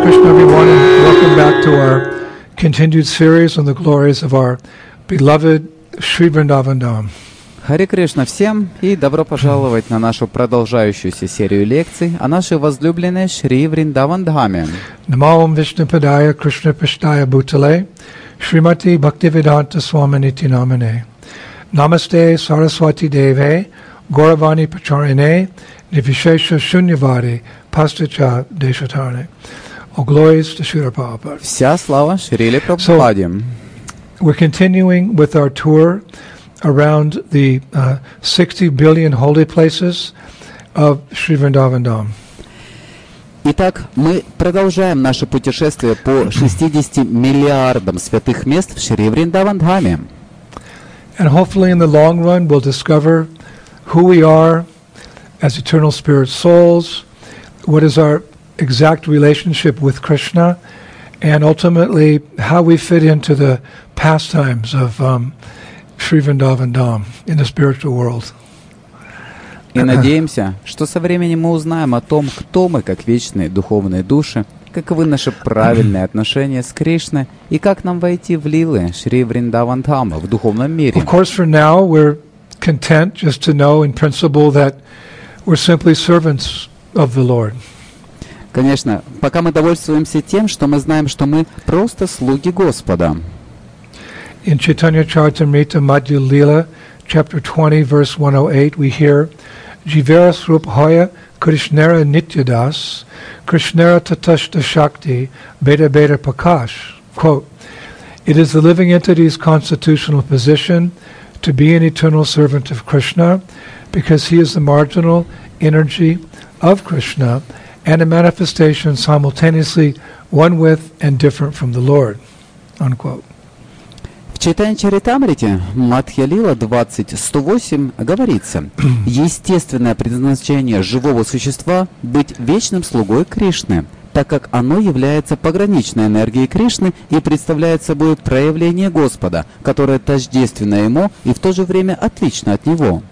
Krishna, everyone, and welcome back to our continued series on the glories of our beloved Shri Vrindavan Dham. Харе Кришна всем и добро пожаловать на нашу продолжающуюся серию лекций о нашей возлюбленной Шри Вриндаван Dhаме. Namo Vishnupadaya Krishna Pishtaya Bhutale Srimati Bhaktivedanta Swaminiti Namane Namaste Saraswati Deve Gauravani Pacharine Nivishesha Shunyavadi Pastacha Deshatane. All glories to Srila Prabhupada. Вся слава Шриле Прабхупаде. We're continuing with our tour around the 60 billion holy places of Shri Vrindavan Dham. Итак, мы продолжаем наше путешествие по 60 миллиардам святых мест в Шри Вриндаван Dhаме. And hopefully in the long run we'll discover who we are as eternal spirit souls, what is our exact relationship with Krishna, and ultimately how we fit into the pastimes of Shri Vrindavan Dham in the spiritual world. И надеемся, что со временем мы узнаем о том, кто мы как вечные духовные души, каковы наши правильные отношения с Кришной и как нам войти в лилы Шри Вриндаван Dhама в духовном мире. Of course, for now we're content just to know in principle that we're simply servants of the Lord. Конечно, пока мы довольствуемся тем, что мы знаем, что мы просто слуги Господа. In Chaitanya Charitamrita Madhya Lila, chapter 20, verse 108, we hear, Jivera Sruphoya Krishnera Nityadas, Krishnera Tatashta Shakti, Beta Beta Prakash. Quote, it is the living entity's constitutional position to be an eternal servant of Krishna because he is the marginal energy of Krishna and a manifestation simultaneously one with and different from the Lord. Unquote. В Чайтанья Чаритамрите, Мадхья Лила 20.108 говорится: естественное предназначение живого существа — быть вечным слугой Кришны, так как оно является пограничной энергией Кришны и представляет собой проявление Господа, которое тождественно ему и в то же время отлично от него.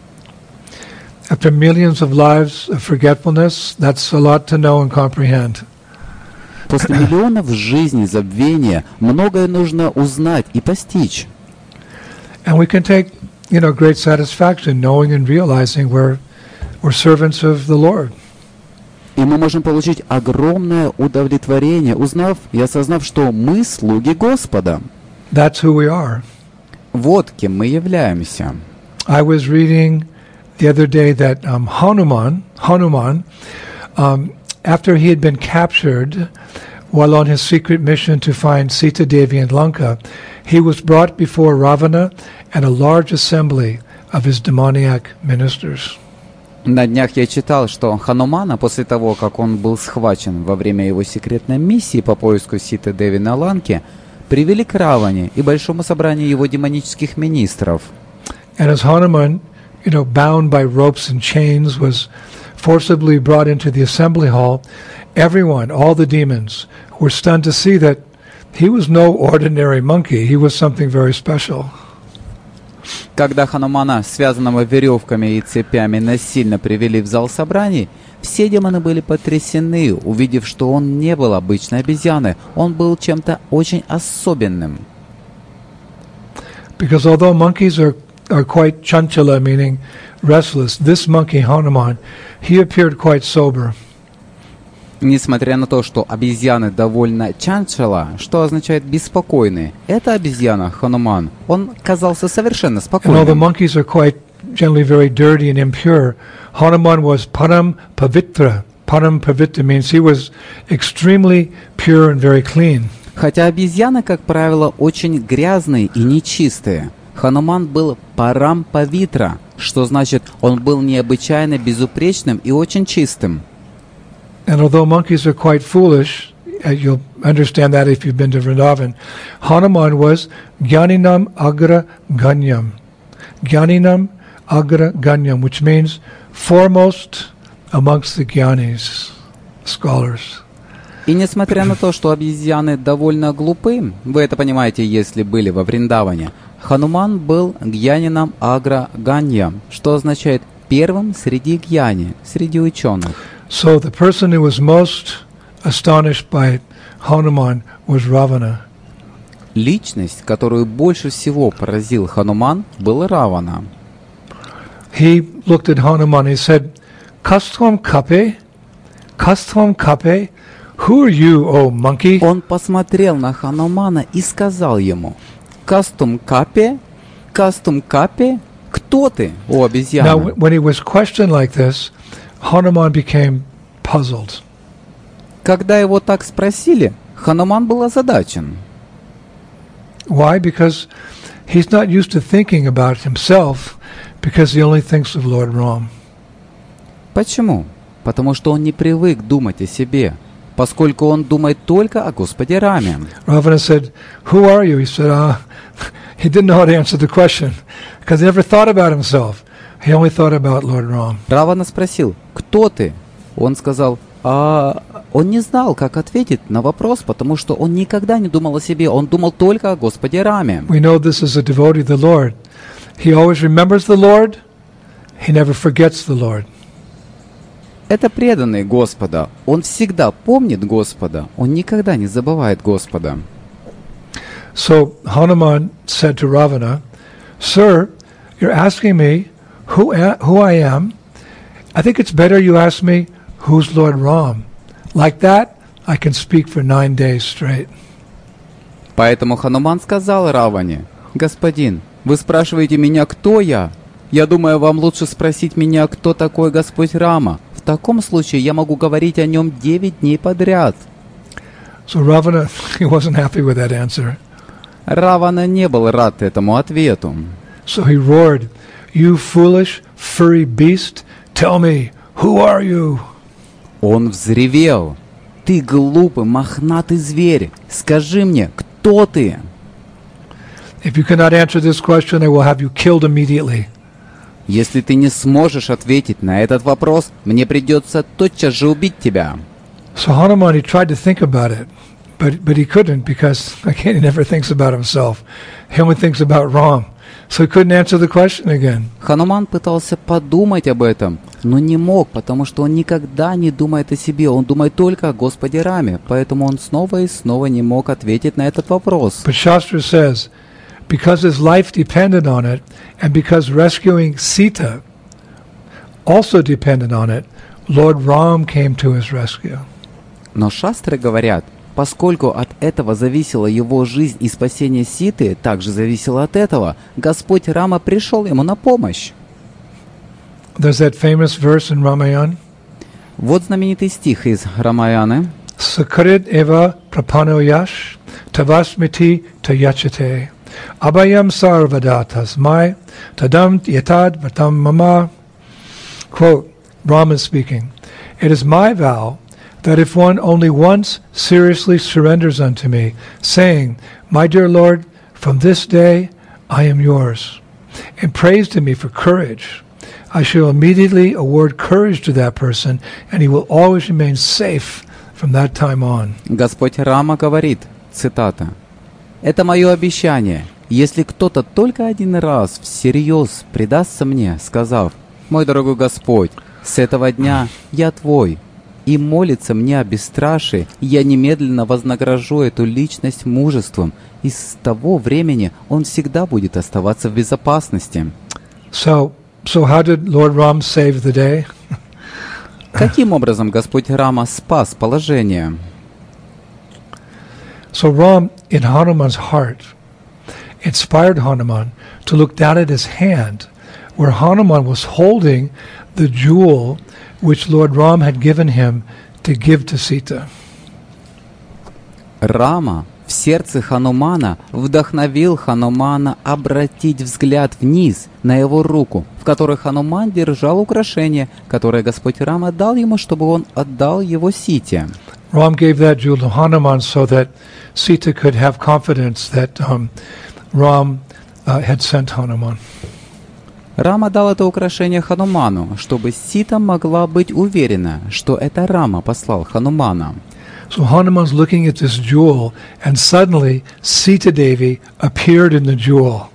After millions of lives of forgetfulness, that's a lot to know and comprehend. После миллионов жизней забвения многое нужно узнать и постичь. And we can take, great satisfaction knowing and realizing we're servants of the Lord. И мы можем получить огромное удовлетворение, узнав и осознав, что мы слуги Господа. That's who we are. Вот кем мы являемся. I was reading the other day that Hanuman, after he had been captured while on his secret mission to find Sita Devi in Lanka, he was brought before Ravana and a large assembly of his demoniac ministers. На днях я читал, что Ханумана, после того, как он был схвачен во время его секретной миссии по поиску Ситы Деви на Ланке, привели к Раване и большому собранию его демонических министров. And as Hanuman, bound by ropes and chains, was forcibly brought into the assembly hall, everyone, all the demons, were stunned to see that he was no ordinary monkey. He was something very special. Когда Ханумана, связанного веревками и цепями, насильно привели в зал собраний, все демоны были потрясены, увидев, что он не был обычной обезьяной, он был чем-то очень особенным. Because although monkeys are quite chanchala, meaning restless, this monkey, Hanuman, he appeared quite sober. Несмотря на то, что обезьяны довольно чанчала, что означает беспокойный, эта обезьяна, Хануман, он казался совершенно спокойным. And all the monkeys are quite generally very dirty and impure. Hanuman was param pavitra. Param pavitra means he was extremely pure and very clean. Хотя обезьяны, как правило, очень грязные и нечистые, Хануман был парам павитра, что значит, он был необычайно безупречным и очень чистым. And although monkeys are quite foolish, you'll understand that if you've been to Vrindavan, Hanuman was Gyaninam Agra Ganyam. Gyaninam Agra Ganyam, which means foremost amongst the Gyanis, scholars. И несмотря на то, что обезьяны довольно глупы, вы это понимаете, если были во Вриндаване, Хануман был Гьянином Агра Ганья, что означает первым среди гьяни, среди ученых. So the person who was most astonished by Hanuman was Ravana. Личность, которую больше всего поразил Хануман, был Равана. He looked at Hanuman and he said, Kastvam Kape? Who are you, O monkey? Он посмотрел на Ханумана и сказал ему: Кастум Капе? Кто ты, о Now, обезьяна? when he was questioned like this, Hanuman became puzzled. Когда его так спросили, Хануман был озадачен. Why? Because he's not used to thinking about himself, because he only thinks of Lord Ram. Почему? Потому что он не привык думать о себе, поскольку он думает только о Господе Раме. Ravana said, Who are you? He said, he didn't know how to answer the question, because he never thought about himself. He only thought about Lord Ram. Равана спросил: кто ты? Он сказал: он не знал, как ответить на вопрос, потому что он никогда не думал о себе, он думал только о Господе Раме. We know this is a devotee of the Lord. He always remembers the Lord. He never forgets the Lord. Это преданный Господа. Он всегда помнит Господа. Он никогда не забывает Господа. So Hanuman said to Ravana, Sir, you're asking me who I am. I think it's better you ask me who's Lord Ram. Like that, I can speak for 9 days straight. Поэтому Хануман сказал Раване: «Господин, вы спрашиваете меня, кто я? Я думаю, вам лучше спросить меня, кто такой Господь Рама. В таком случае я могу говорить о нем 9 дней подряд». So Ravana, he wasn't happy with that answer. Равана не был рад этому ответу. So he roared, You foolish, furry beast, tell me, who are you? Он взревел: «Ты глупый, мохнатый зверь! Скажи мне, кто ты?» If you cannot answer this question, I will have you killed immediately. «Если ты не сможешь ответить на этот вопрос, мне придется тотчас же убить тебя». So Hanuman, he tried to think about it, but he couldn't, because, again, he never thinks about himself. He only thinks about Ram. So he couldn't answer the question again. Хануман пытался подумать об этом, но не мог, потому что он никогда не думает о себе, он думает только о Господе Раме, поэтому он снова и снова не мог ответить на этот вопрос. But Shastra says, because his life depended on it, and because rescuing Sita also depended on it, Lord Ram came to his rescue. Но шастры говорят, поскольку от этого зависела его жизнь и спасение Ситы, также зависело от этого, Господь Рама пришел ему на помощь. There's that famous verse in Ramayana. Вот знаменитый стих из Рамаяны. Sakarid eva prapanoyash tavasmiti tayachate abhayam sarvadatas mai tadam yatad vatam mama. Quote, Brahman speaking, It is my vow that if one only once seriously surrenders unto me, saying, My dear Lord, from this day I am yours, and prays to me for courage, I shall immediately award courage to that person, and he will always remain safe from that time on. Господь Рама говорит, цитата: «Это мое обещание, если кто-то только один раз всерьез предастся мне, сказав: Мой дорогой Господь, с этого дня я твой, и молится мне о бесстрашии, я немедленно вознагражу эту личность мужеством, и с того времени он всегда будет оставаться в безопасности». So how did Lord Ram save the day? Каким образом Господь Рама спас положение? So Ram, in Hanuman's heart, inspired Hanuman to look down at his hand, where Hanuman was holding the jewel which Lord Ram had given him to give to Sita. Рама в сердце Ханумана вдохновил Ханумана обратить взгляд вниз на его руку, в которой Хануман держал украшение, которое Господь Рама дал ему, чтобы он отдал его Сите. Ram gave that jewel to Hanuman so that Sita could have confidence that Ram had sent Hanuman. Рама дал это украшение Хануману, чтобы Сита могла быть уверена, что это Рама послал Ханумана. So Hanuman's looking at this jewel, and suddenly Sita Devi appeared in the jewel.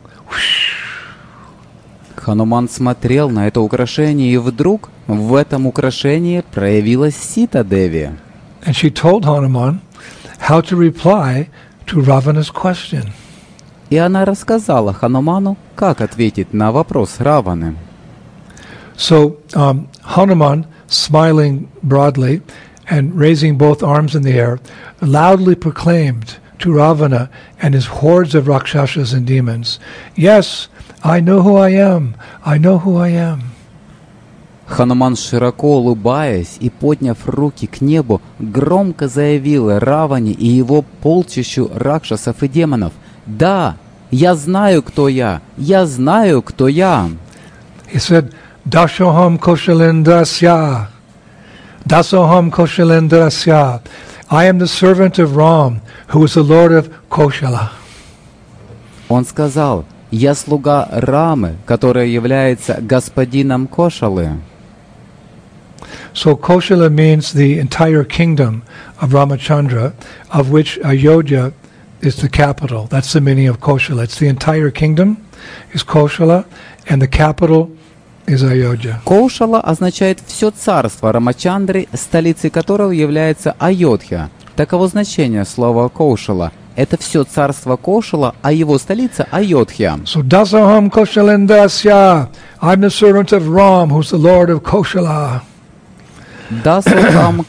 Хануман смотрел на это украшение, и вдруг в этом украшении проявилась Сита Деви. And she told Hanuman how to reply to Ravana's question. И она рассказала Хануману, как ответить на вопрос Раваны. So Hanuman, smiling broadly and raising both arms in the air, loudly proclaimed to Ravana and his hordes of Rakshasas and demons, "Yes, I know who I am. I know who I am." Хануман, широко улыбаясь и подняв руки к небу, громко заявил Раване и его полчищу ракшасов и демонов: «Да, я знаю, кто я! Я знаю, кто я!» He said, "Dashoham Koshalendrasya. Dasoham Koshalendrasya. I am the servant of Ram, who is the Lord of Koshala." Он сказал: «Я слуга Рамы, который является господином Кошалы». So Koshala means the entire kingdom of Ramachandra, of which Ayodhya is the capital. That's the meaning of Koshala. It's the entire kingdom is Koshala, and the capital is Ayodhya. Кошала означает все царство Рамачандры, столицей которого является Айодхя. Таково значение слова Кошала. Это все царство Кошала, а его столица Айодхя. So Dasaham Koshalendasya. I'm the servant of Ram, who's the Lord of Koshala. Дасухам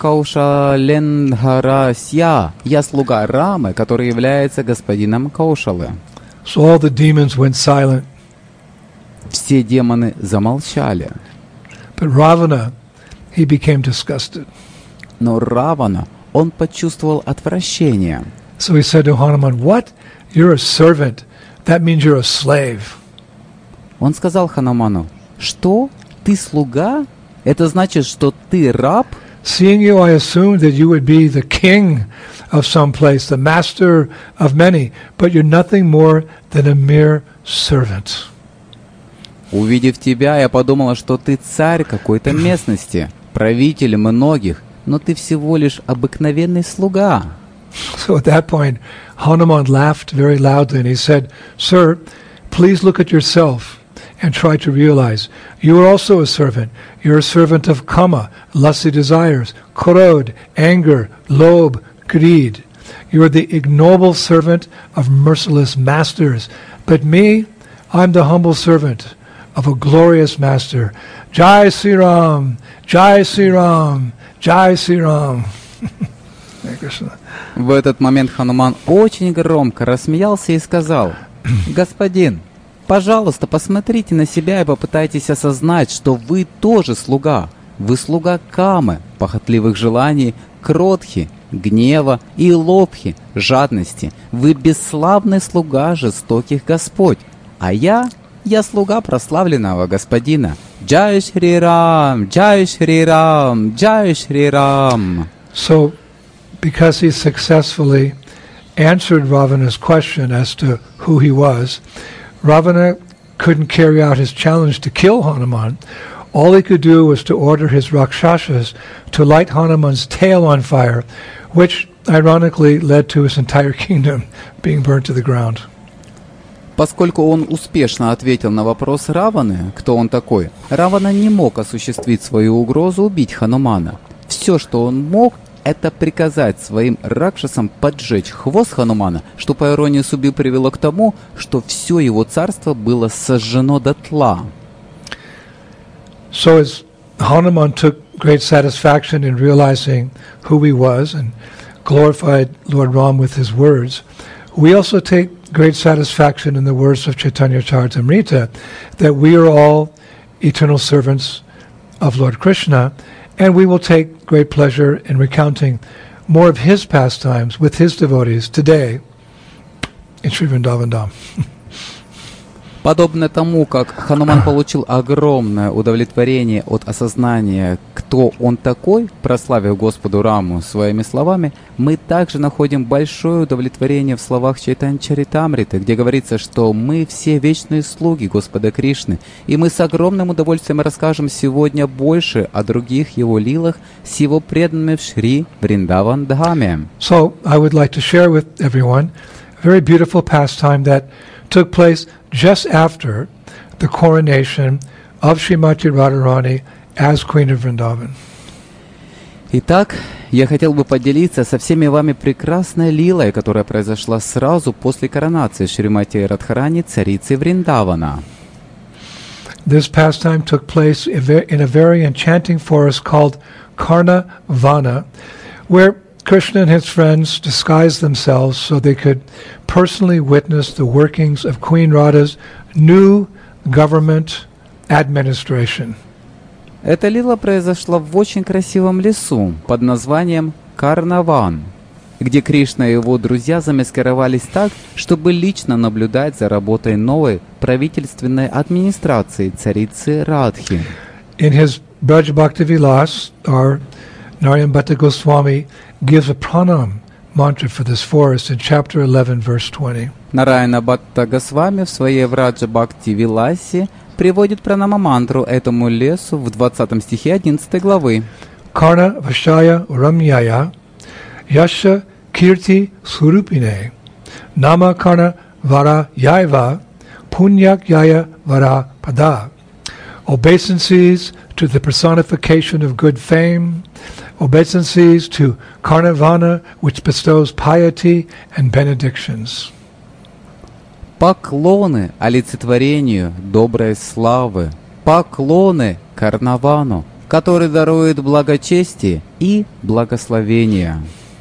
Каушаленгарасья. Я слуга Рамы, который является господином Кошалы. So all the demons went silent. Все демоны замолчали. But Ravana, he became disgusted. Но Равана, он почувствовал отвращение. So he said to Hanuman, "What? You're a servant. That means you're a slave." Он сказал Хануману: «Что? Ты слуга? Это значит, что ты раб? Seeing you, I assumed that you would be the king of some place, the master of many, but you're nothing more than a mere servant." Увидев тебя, я подумала, что ты царь какой-то местности, правитель многих, но ты всего лишь обыкновенный слуга». So at that point, Hanuman laughed very loudly and he said, "Sir, please look at yourself and try to realize you are also a servant. You're a servant of kama, lusty desires, krodh, anger, lobh, greed. You are the ignoble servant of merciless masters. But me, I'm the humble servant of a glorious master. Jai Sri Ram, Jai Sri Ram, Jai Sri Ram." Hare Krishna. В этот момент Хануман очень громко рассмеялся и сказал: «Господин, пожалуйста, посмотрите на себя и попытайтесь осознать, что вы тоже слуга. Вы слуга Камы, похотливых желаний, кротхи, гнева и лобхи, жадности. Вы бесславный слуга жестоких Господь. А я слуга прославленного Господина. Джай Шри Рам, Джай Шри Рам, Джай Шри Рам». So, because he successfully answered Ravana's question as to who he was, Ravana couldn't carry out his challenge to kill Hanuman. All he could do was to order his Rakshasas to light Hanuman's tail on fire, which ironically led to his entire kingdom being burnt to the ground. Поскольку он успешно ответил на вопрос Раваны, кто он такой, Равана не мог осуществить свою угрозу убить Ханумана. Все, что он мог, это приказать своим ракшасам поджечь хвост Ханумана, что по иронии судьбы привело к тому, что все его царство было сожжено дотла. So as Hanuman took great satisfaction in realizing who he was and glorified Lord Ram with his words, we also take great satisfaction in the words of Chaitanya Charitamrita that we are all eternal servants of Lord Krishna, and we will take great pleasure in recounting more of his pastimes with his devotees today in Sri Vrindavan Dham. Подобно тому, как Хануман получил огромное удовлетворение от осознания, кто он такой, прославив Господу Раму своими словами, мы также находим большое удовлетворение в словах Чайтанья Чаритамриты, где говорится, что мы все вечные слуги Господа Кришны, и мы с огромным удовольствием расскажем сегодня больше о других его лилах с его преданными в Шри Вриндаван Dhame. So, I would like to share with everyone a very beautiful pastime that took place just after the coronation of Srimati Radharani as Queen of Vrindavan. Итак, я хотел бы поделиться со всеми вами прекрасной лилой, которая произошла сразу после коронации Шримати Радхарани, царицы Вриндавана. This pastime took place in a very enchanting forest called Karnavana, where Krishna and his friends disguised themselves so they could personally witness the workings of Queen Radha's new government administration. Эта лила произошла в очень красивом лесу под названием Карнаван, где Кришна и его друзья замаскировались так, чтобы лично наблюдать за работой новой правительственной администрации царицы Радхи. In his Braj Bhakti Vilas, our Narayan Bhatta Goswami gives a pranam mantra for this forest in chapter 11, verse 20. Нараяна Бхатта Госвами в своей Враджа Бхакти Виласе приводит пранама-мантру этому лесу в 20 стихе 11 главы. Karna Vashaya Ramyaya Yasha Kirti Surupine Nama Karna Vara Yaiva Punyak Yaya Vara Pada. Obeisances to the personification of good fame, obeisances to Karnavana, which bestows piety and benedictions. Поклоны олицетворению доброй славы, поклоны Карнавану, который дарует благочестие и благословение.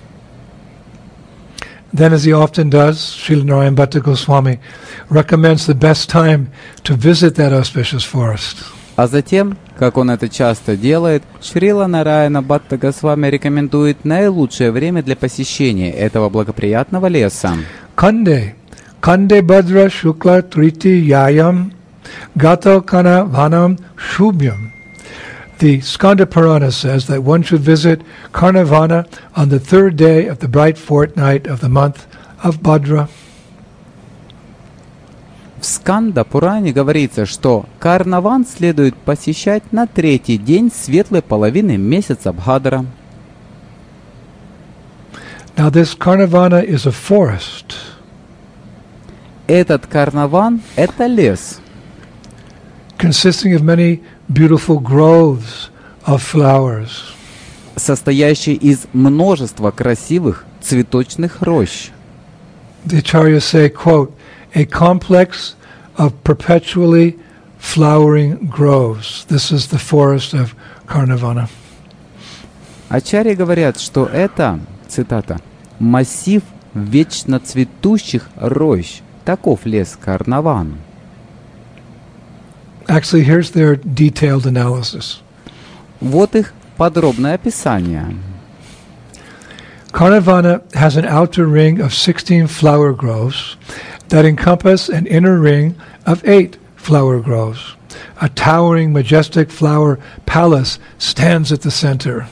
Then, as he often does, Srila Narayan Bhatta Goswami recommends the best time to visit that auspicious forest. А затем, как он это часто делает, Шрила Нараяна Бхатта Госвами рекомендует наилучшее время для посещения этого благоприятного леса. Kande Bhadra Shukla Triti Yayam Gato Kana Vanam Shubhyam. The Skanda Purana says that one should visit Karnavana on the third day of the bright fortnight of the month of Bhadra. В Сканда Пуране говорится, что Карнаван следует посещать на третий день светлой половины месяца Бхадра. Now this Karnavana is a forest. Этот Карнаван – это лес, consisting of many beautiful groves of flowers. состоящий из множества красивых цветочных рощ. The acharyas say, quote, a complex of perpetually flowering groves. This is the forest of Karnavana. Ачарьи говорят, что это, цитата, «массив вечно цветущих рощ». Таков лес Карнаван. Actually, here's their detailed analysis. Вот их подробное описание. Karnavana has an outer ring of 16 flower groves that encompass an inner ring of 8 flower groves. A towering, majestic flower palace stands at the center.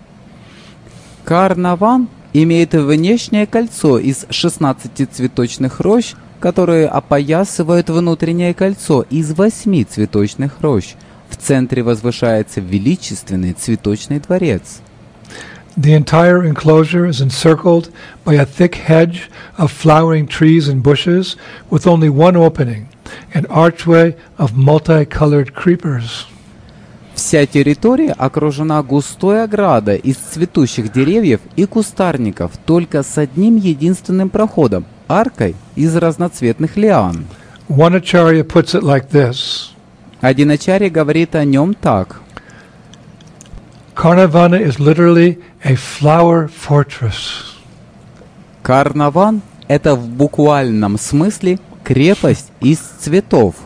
Карнаван имеет внешнее кольцо из 16 цветочных рощ, которые опоясывают внутреннее кольцо из 8 цветочных рощ. В центре возвышается величественный цветочный дворец. The entire enclosure is encircled by a thick hedge of flowering trees and bushes with only one opening, an archway of multicolored creepers. Вся территория окружена густой оградой из цветущих деревьев и кустарников, только с одним единственным проходом – аркой из разноцветных лиан. One acharya puts it like this. Один ачарья говорит о нем так. Karnavana is literally a flower fortress. Карнаван – это в буквальном смысле крепость из цветов.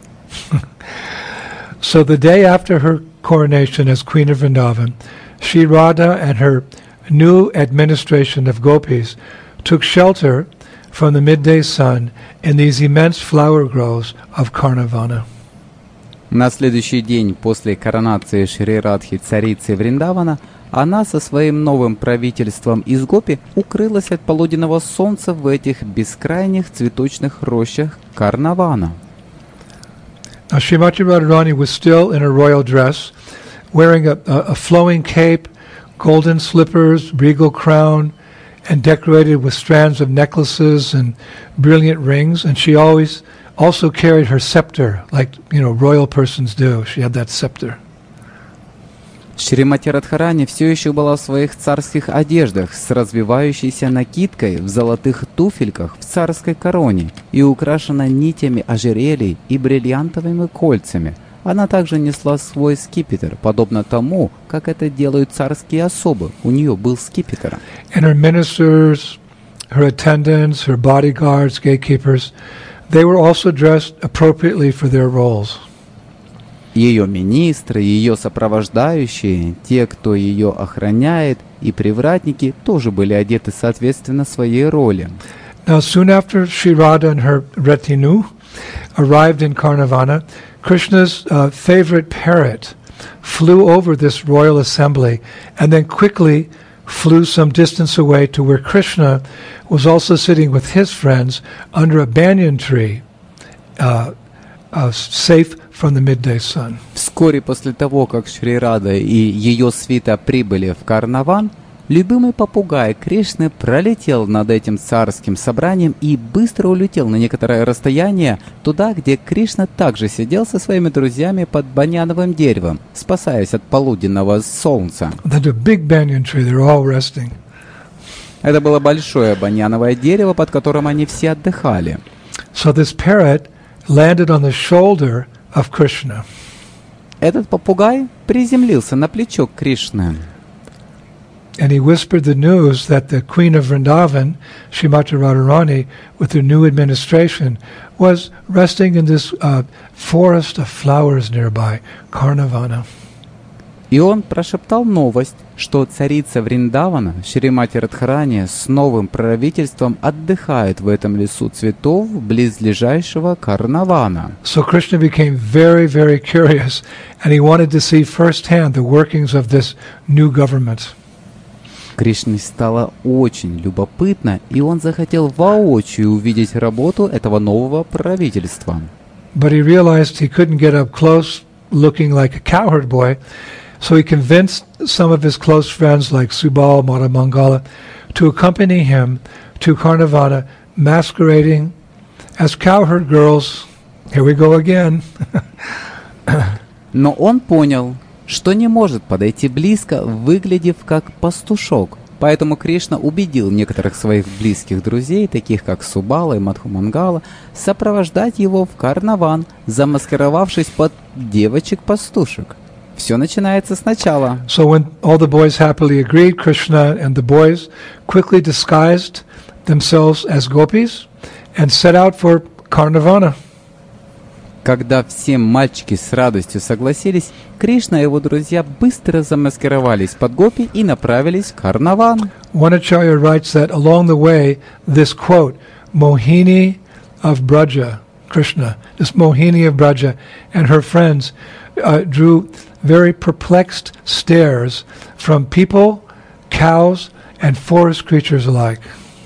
So the day after her coronation as Queen of Vrindavan, Sri Radha and her new administration of gopis took shelter from the midday sun in these immense flower groves of Karnavana. На следующий день после коронации Шри Радхи царицы Вриндавана она со своим новым правительством из гопи укрылась от полуденного солнца в этих бескрайних цветочных рощах Карнавана. Now, Srimati Radharani was still in a royal dress, wearing a flowing cape, golden slippers, regal crown, and decorated with strands of necklaces and brilliant rings. And she always also carried her scepter, like royal persons do. She had that scepter. Шримати Радхарани все еще была в своих царских одеждах с развивающейся накидкой в золотых туфельках в царской короне и украшена нитями ожерелий и бриллиантовыми кольцами. Она также несла свой скипетр, подобно тому, как это делают царские особы. У нее был скипетр. And her ministers, her attendants, her bodyguards, gatekeepers, they were also dressed appropriately for their roles. Ее министры, ее сопровождающие, те, кто ее охраняет, и привратники тоже были одеты соответственно своей роли. Now, soon after Sri Radha and her retinue arrived in Karnavana, Krishna's favorite parrot flew over this royal assembly and then quickly flew some distance away to where Krishna was also sitting with his friends under a banyan tree, safe from the midday sun. Вскоре после того, как Шри Рада и ее свита прибыли в Карнаван, любимый попугай Кришны пролетел над этим царским собранием и быстро улетел на некоторое расстояние туда, где Кришна также сидел со своими друзьями под баньяновым деревом, спасаясь от полуденного солнца. There's a big banyan tree, they're all resting. Это было большое баньяновое дерево, под которым они все отдыхали. So this parrot landed on the shoulder of Krishna. Этот попугай приземлился на плечо Кришны. And he whispered the news that the Queen of Vrindavan, Srimati Radharani, with her new administration, was resting in this forest of flowers nearby, Karnavana. И он прошептал новость, что царица Вриндавана, Шримати Радхарани, с новым правительством отдыхает в этом лесу цветов близлежащего Карнавана. So Krishna became very, very curious, and he wanted to see firsthand the workings of this new government. Кришне стало очень любопытно, и он захотел воочию увидеть работу этого нового правительства. But he realized he couldn't get up close looking like a cowherd boy, so he convinced some of his close friends like Subal, Madhamangala to accompany him to Karnavana, masquerading as cowherd girls. Here we go again. Но он понял, что не может подойти близко, выглядев как пастушок. Поэтому Кришна убедил некоторых своих близких друзей, таких как Субала и Мадхумангала, сопровождать его в Карнаван, замаскировавшись под девочек-пастушек. Все начинается сначала. So when all the boys happily agreed, Krishna and the boys quickly disguised themselves as gopis and set out for Karnavana. Когда все мальчики с радостью согласились, Кришна и его друзья быстро замаскировались под гопи и направились в Карнаван. One Acharya writes that along the way, this quote, Mohini of Braja, Krishna, this Mohini of Braja and her friends drew very perplexed stares from people, cows, and forest creatures alike.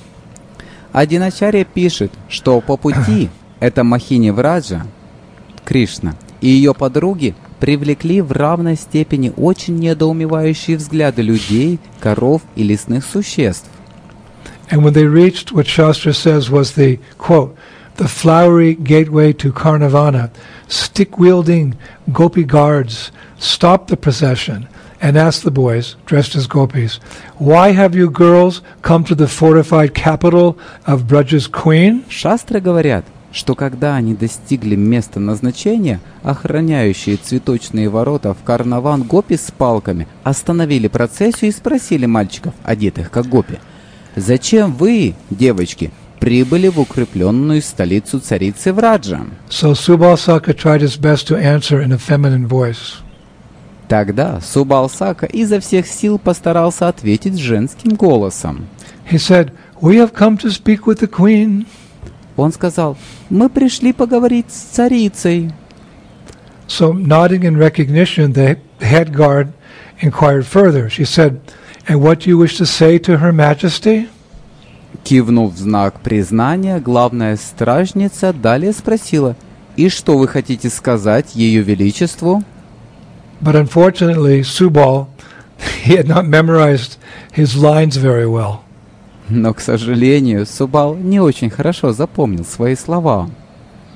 Один ачарья пишет, что по пути эта Махини Враджа, Кришна, и ее подруги привлекли в равной степени очень недоумевающие взгляды людей, коров и лесных существ. And when they reached what Shastra says was the, quote, the flowery gateway to Karnavana, stick-wielding gopi guards stopped the procession and asked the boys, dressed as gopis, "Why have you girls come to the fortified capital of Braja's queen?" Шастры говорят, что когда они достигли места назначения, охраняющие цветочные ворота в Карнаван гопи с палками остановили процессию и спросили мальчиков, одетых как гопи: «Зачем вы, девочки, прибыли в укрепленную столицу царицы Враджа?» So Subal Saka tried his best to answer in a feminine voice. Тогда Субал Сака изо всех сил постарался ответить женским голосом. He said, "We have come to speak with the queen." Он сказал: «Мы пришли поговорить с царицей». So, nodding in recognition, the head guard inquired further. She said, "And what do you wish to say to Her Majesty?" Кивнув в знак признания, главная стражница далее спросила: «И что вы хотите сказать Ее Величеству?» But unfortunately, Subal, he had not memorized his lines very well. Но, к сожалению, Субал не очень хорошо запомнил свои слова.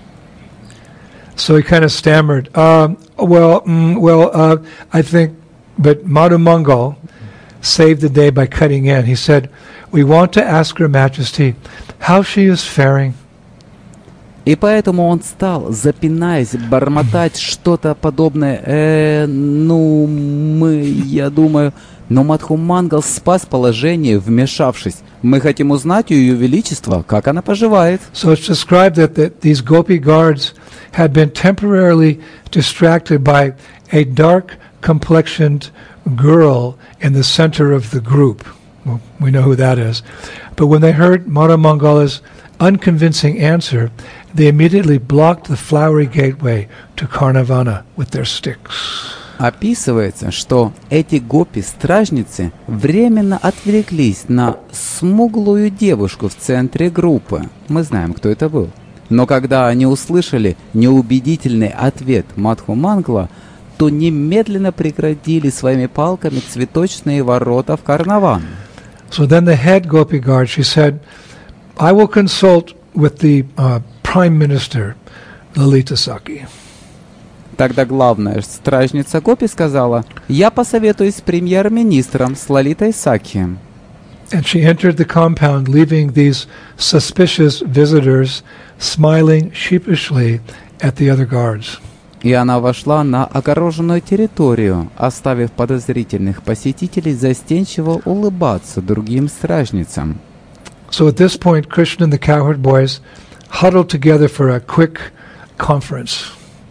So he kind of stammered, I think But Madhu Mangal saved the day by cutting in. He said, "We want to ask Her Majesty how she is faring." И поэтому он стал, запинаясь, бормотать что-то подобное. Я думаю... Но Мадху Мангал спас положение, вмешавшись. Мы хотим узнать у Ее Величества, как она поживает. So it's described that these gopi guards had been temporarily distracted by a dark-complexioned girl in the center of the group. Well, we know who that is. But when they heard Madhu Mangala's unconvincing answer, they immediately blocked the flowery gateway to Karnavana with their sticks. Описывается, что эти гопи-стражницы временно отвлеклись на смуглую девушку в центре группы. Мы знаем, кто это был. Но когда они услышали неубедительный ответ Мадху Мангала, то немедленно преградили своими палками цветочные ворота в Карнаван. So then the head gopi guard, she said, "I will consult with the Prime Minister, Lalita Sakhi." Тогда главная стражница Гопи сказала: «Я посоветуюсь с премьер-министром, с Лалитой Сакхи». And she entered the compound, leaving these suspicious visitors smiling sheepishly at the other guards. И она вошла на огороженную территорию, оставив подозрительных посетителей застенчиво улыбаться другим стражницам. So at this point, Krishna and the cowherd boys huddled together for a quick conference.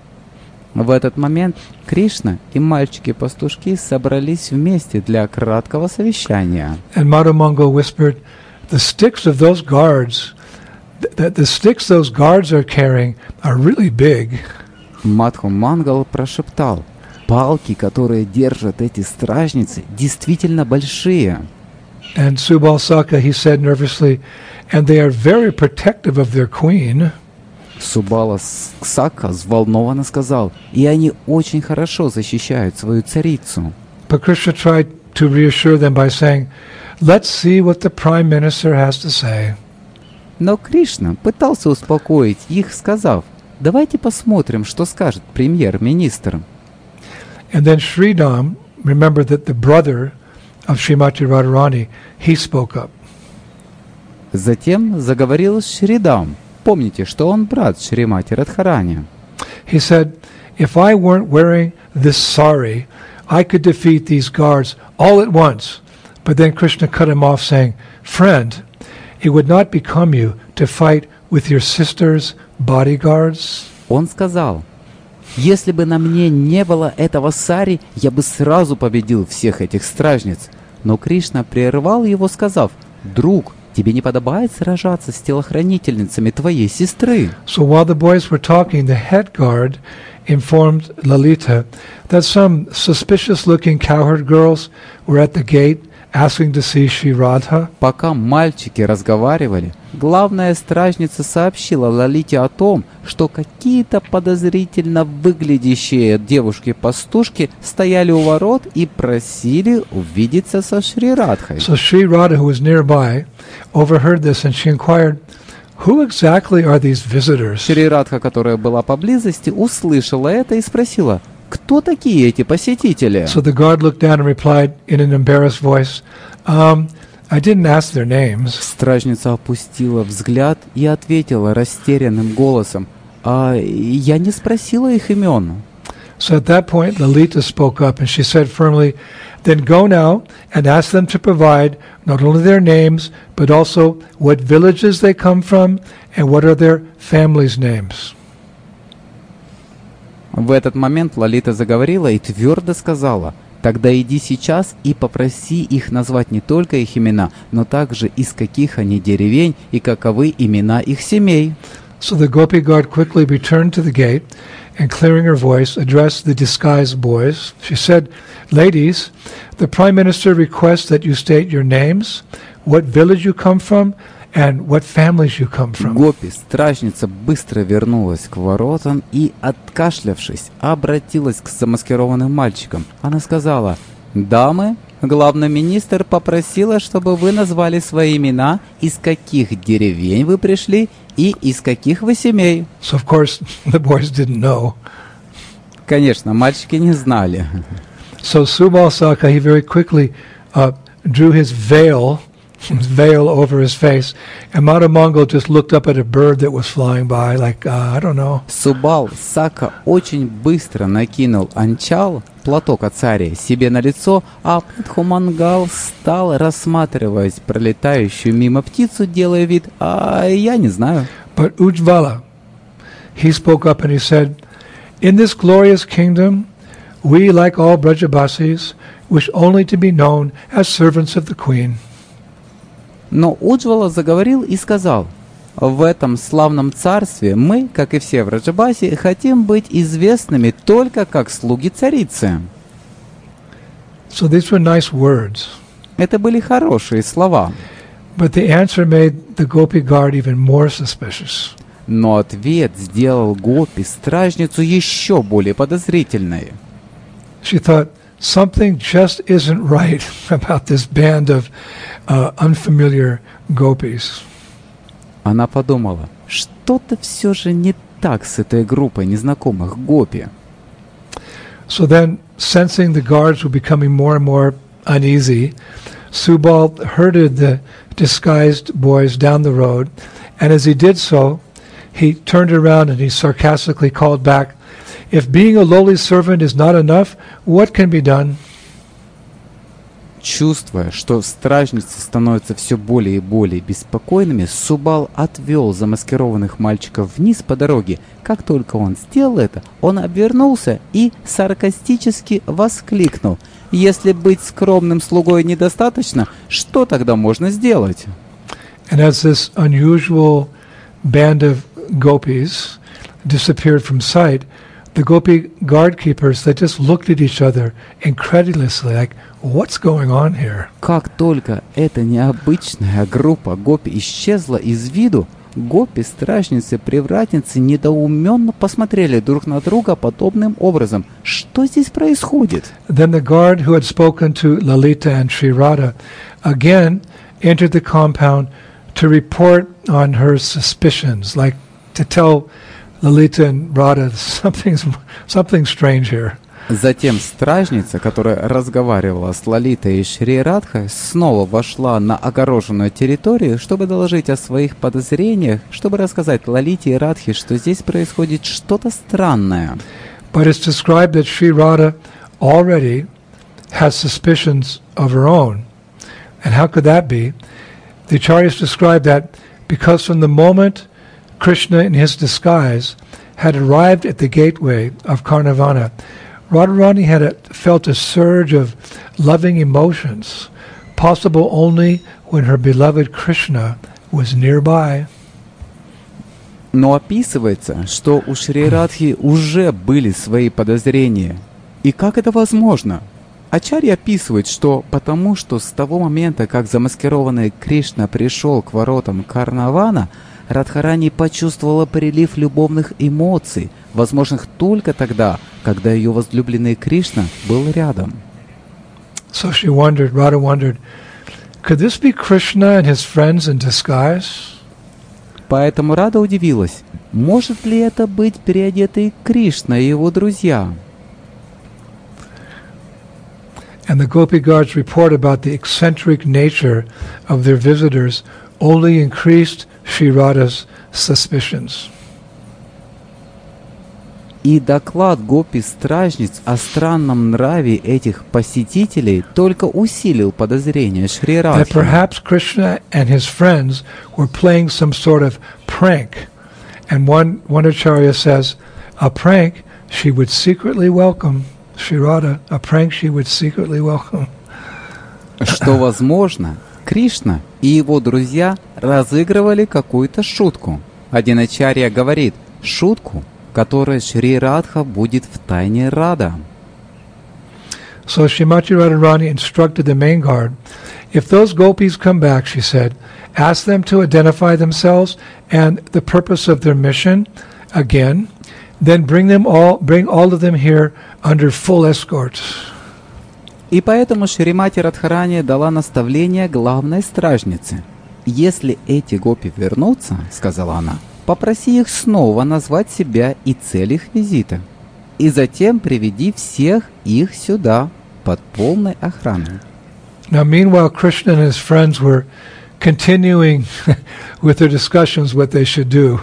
В этот момент Кришна и мальчики-пастушки собрались вместе для краткого совещания. And Madhu Mangal whispered, "The sticks of those guards, the sticks those guards are carrying are really big." Мадху Мангал прошептал: «Палки, которые держат эти стражницы, действительно большие». And Subal Sakha, he said nervously, "And they are very protective of their queen." Субала Сакха взволнованно сказал: «И они очень хорошо защищают свою царицу». But Krishna tried to reassure them by saying, "Let's see what the Prime Minister has to say." Но Кришна пытался успокоить их, сказав: «Давайте посмотрим, что скажет премьер-министр». And then Sridham, remember that the brother of Srimati Radharani, he spoke up. Затем заговорил Шридам. Помните, что он брат Шримати Радхарани. He said, "If I weren't wearing this sari, I could defeat these guards all at once." But then Krishna cut him off, saying, "Friend, it would not become you to fight with your sister's bodyguards." Он сказал: «Если бы на мне не было этого сари, я бы сразу победил всех этих стражниц». Но Кришна прервал его, сказав: «Друг, тебе не подобает сражаться с телохранительницами твоей сестры». So while the boys were talking, the head guard informed Lalita that some suspicious-looking cowherd girls were at the gate asking to see Shri Radha. Пока мальчики разговаривали, главная стражница сообщила Лалите о том, что какие-то подозрительно выглядящие девушки-пастушки стояли у ворот и просили увидеться со Шри Радхой. So Shri Radha, who was nearby, overheard this, and she inquired, "Who exactly are these visitors?" Шри Радха, которая была поблизости, услышала это и спросила: «Кто такие эти посетители?» So the guard looked down and replied in an embarrassed voice, "I didn't ask their names." Стражница опустила взгляд и ответила растерянным голосом: «Я не спросила их имен». So at that point, Lalita spoke up, and she said firmly, "Then go now and ask them to provide not only their names, but also what villages they come from and what are their families' names." В этот момент Лалита заговорила и твердо сказала: «Тогда иди сейчас и попроси их назвать не только их имена, но также из каких они деревень и каковы имена их семей». So the gopi guard quickly returned to the gate and, clearing her voice, addressed the disguised boys. She said, "Ladies, the Prime Minister requests that you state your names, what village you come from, and what families you come from." Гопи, стражница, быстро вернулась к воротам и, откашлявшись, обратилась к замаскированным мальчикам. Она сказала: «Дамы, главный министр попросила, чтобы вы назвали свои имена, из каких деревень вы пришли и из каких вы семей». So of course the boys didn't know. Конечно, мальчики не знали. So Subal Saka, he very quickly drew his veil over his face, and Madhamangal just looked up at a bird that was flying by, like, I don't know. Субал Сака очень быстро накинул анчал, платок от царя, себе на лицо, а Мадхумангал стал рассматривать пролетающую мимо птицу, делая вид, я не знаю. But Ujvala, he spoke up and he said, in this glorious kingdom, we, like all Brajabasis, wish only to be known as servants of the queen. Но Уджвала заговорил и сказал, в этом славном царстве мы, как и все в Раджабасе, хотим быть известными только как слуги царицы. So these were nice words. Это были хорошие слова. But the answer made the Gopi guard even more suspicious. Но ответ сделал Гопи стражницу еще более подозрительной. She thought, something just isn't right about this band of unfamiliar gopis. Она подумала, что-то все же не так с этой группой незнакомых гопи. So then, sensing the guards were becoming more and more uneasy, Subal herded the disguised boys down the road, and as he did so, he turned around and he sarcastically called back, if being a lowly servant is not enough, what can be done? Чувствуя, что стражницы становятся все более и более беспокойными, Субал отвел замаскированных мальчиков вниз по дороге. Как только он сделал это, он обернулся и саркастически воскликнул. Если быть скромным слугой недостаточно, что тогда можно сделать? And as this unusual band of gopis disappeared from sight, the Gopi guard keepers, they just looked at each other incredulously, like, what's going on here? Как только эта необычная группа гопи исчезла из виду, гопи-стражницы-привратницы недоуменно посмотрели друг на друга подобным образом. Что здесь происходит? Then the guard who had spoken to Lalita and Sri Radha again entered the compound to report on her suspicions, like to tell Lalita and Radha something strange here. Затем стражница, которая разговаривала с Лалитой и Шри Радхой, снова вошла на огороженную территорию, чтобы доложить о своих подозрениях, чтобы рассказать Лалите и Радхе, что здесь происходит что-то странное. But it's described that Sri Radha already has suspicions of her own. And how could that be? The Acharyas describe that because from the moment Krishna in his disguise had arrived at the gateway of Karnavana, Radharani had felt a surge of loving emotions, possible only when her beloved Krishna was nearby. Но описывается, что у Шри Радхи уже были свои подозрения. И как это возможно? Ачарьи описывает, что потому что с того момента, как замаскированный Кришна пришел к воротам Карнавана, Радхарани почувствовала прилив любовных эмоций, возможных только тогда, когда ее возлюбленный Кришна был рядом. So Radha wondered, could this be Krishna and his friends in disguise? Поэтому Рада удивилась, может ли это быть переодетый Кришна и его друзья? And the Gopi guards report about the eccentric nature of their visitors only increased Sri Radha's suspicions. И доклад гопи-стражниц о странном нраве этих посетителей только усилил подозрения Шри Радхи. That perhaps Krishna and his friends were playing some sort of prank. And one acharya says, a prank she would secretly welcome. Sri Radha, a prank she would secretly welcome. Что, возможно, Кришна и его друзья разыгрывали какую-то шутку. Один ачарья говорит, шутку, которой Шри Радха будет втайне рада. So Srimati Radharani instructed the main guard, if those gopis come back, she said, ask them to identify themselves and the purpose of their mission again, then bring all of them here under full escort. И поэтому Шримати Радхарани дала наставление главной стражнице. «Если эти гопи вернутся, — сказала она, — попроси их снова назвать себя и цель их визита. И затем приведи всех их сюда под полной охраной. Now, meanwhile, Krishna and his friends were continuing with their discussions what they should do.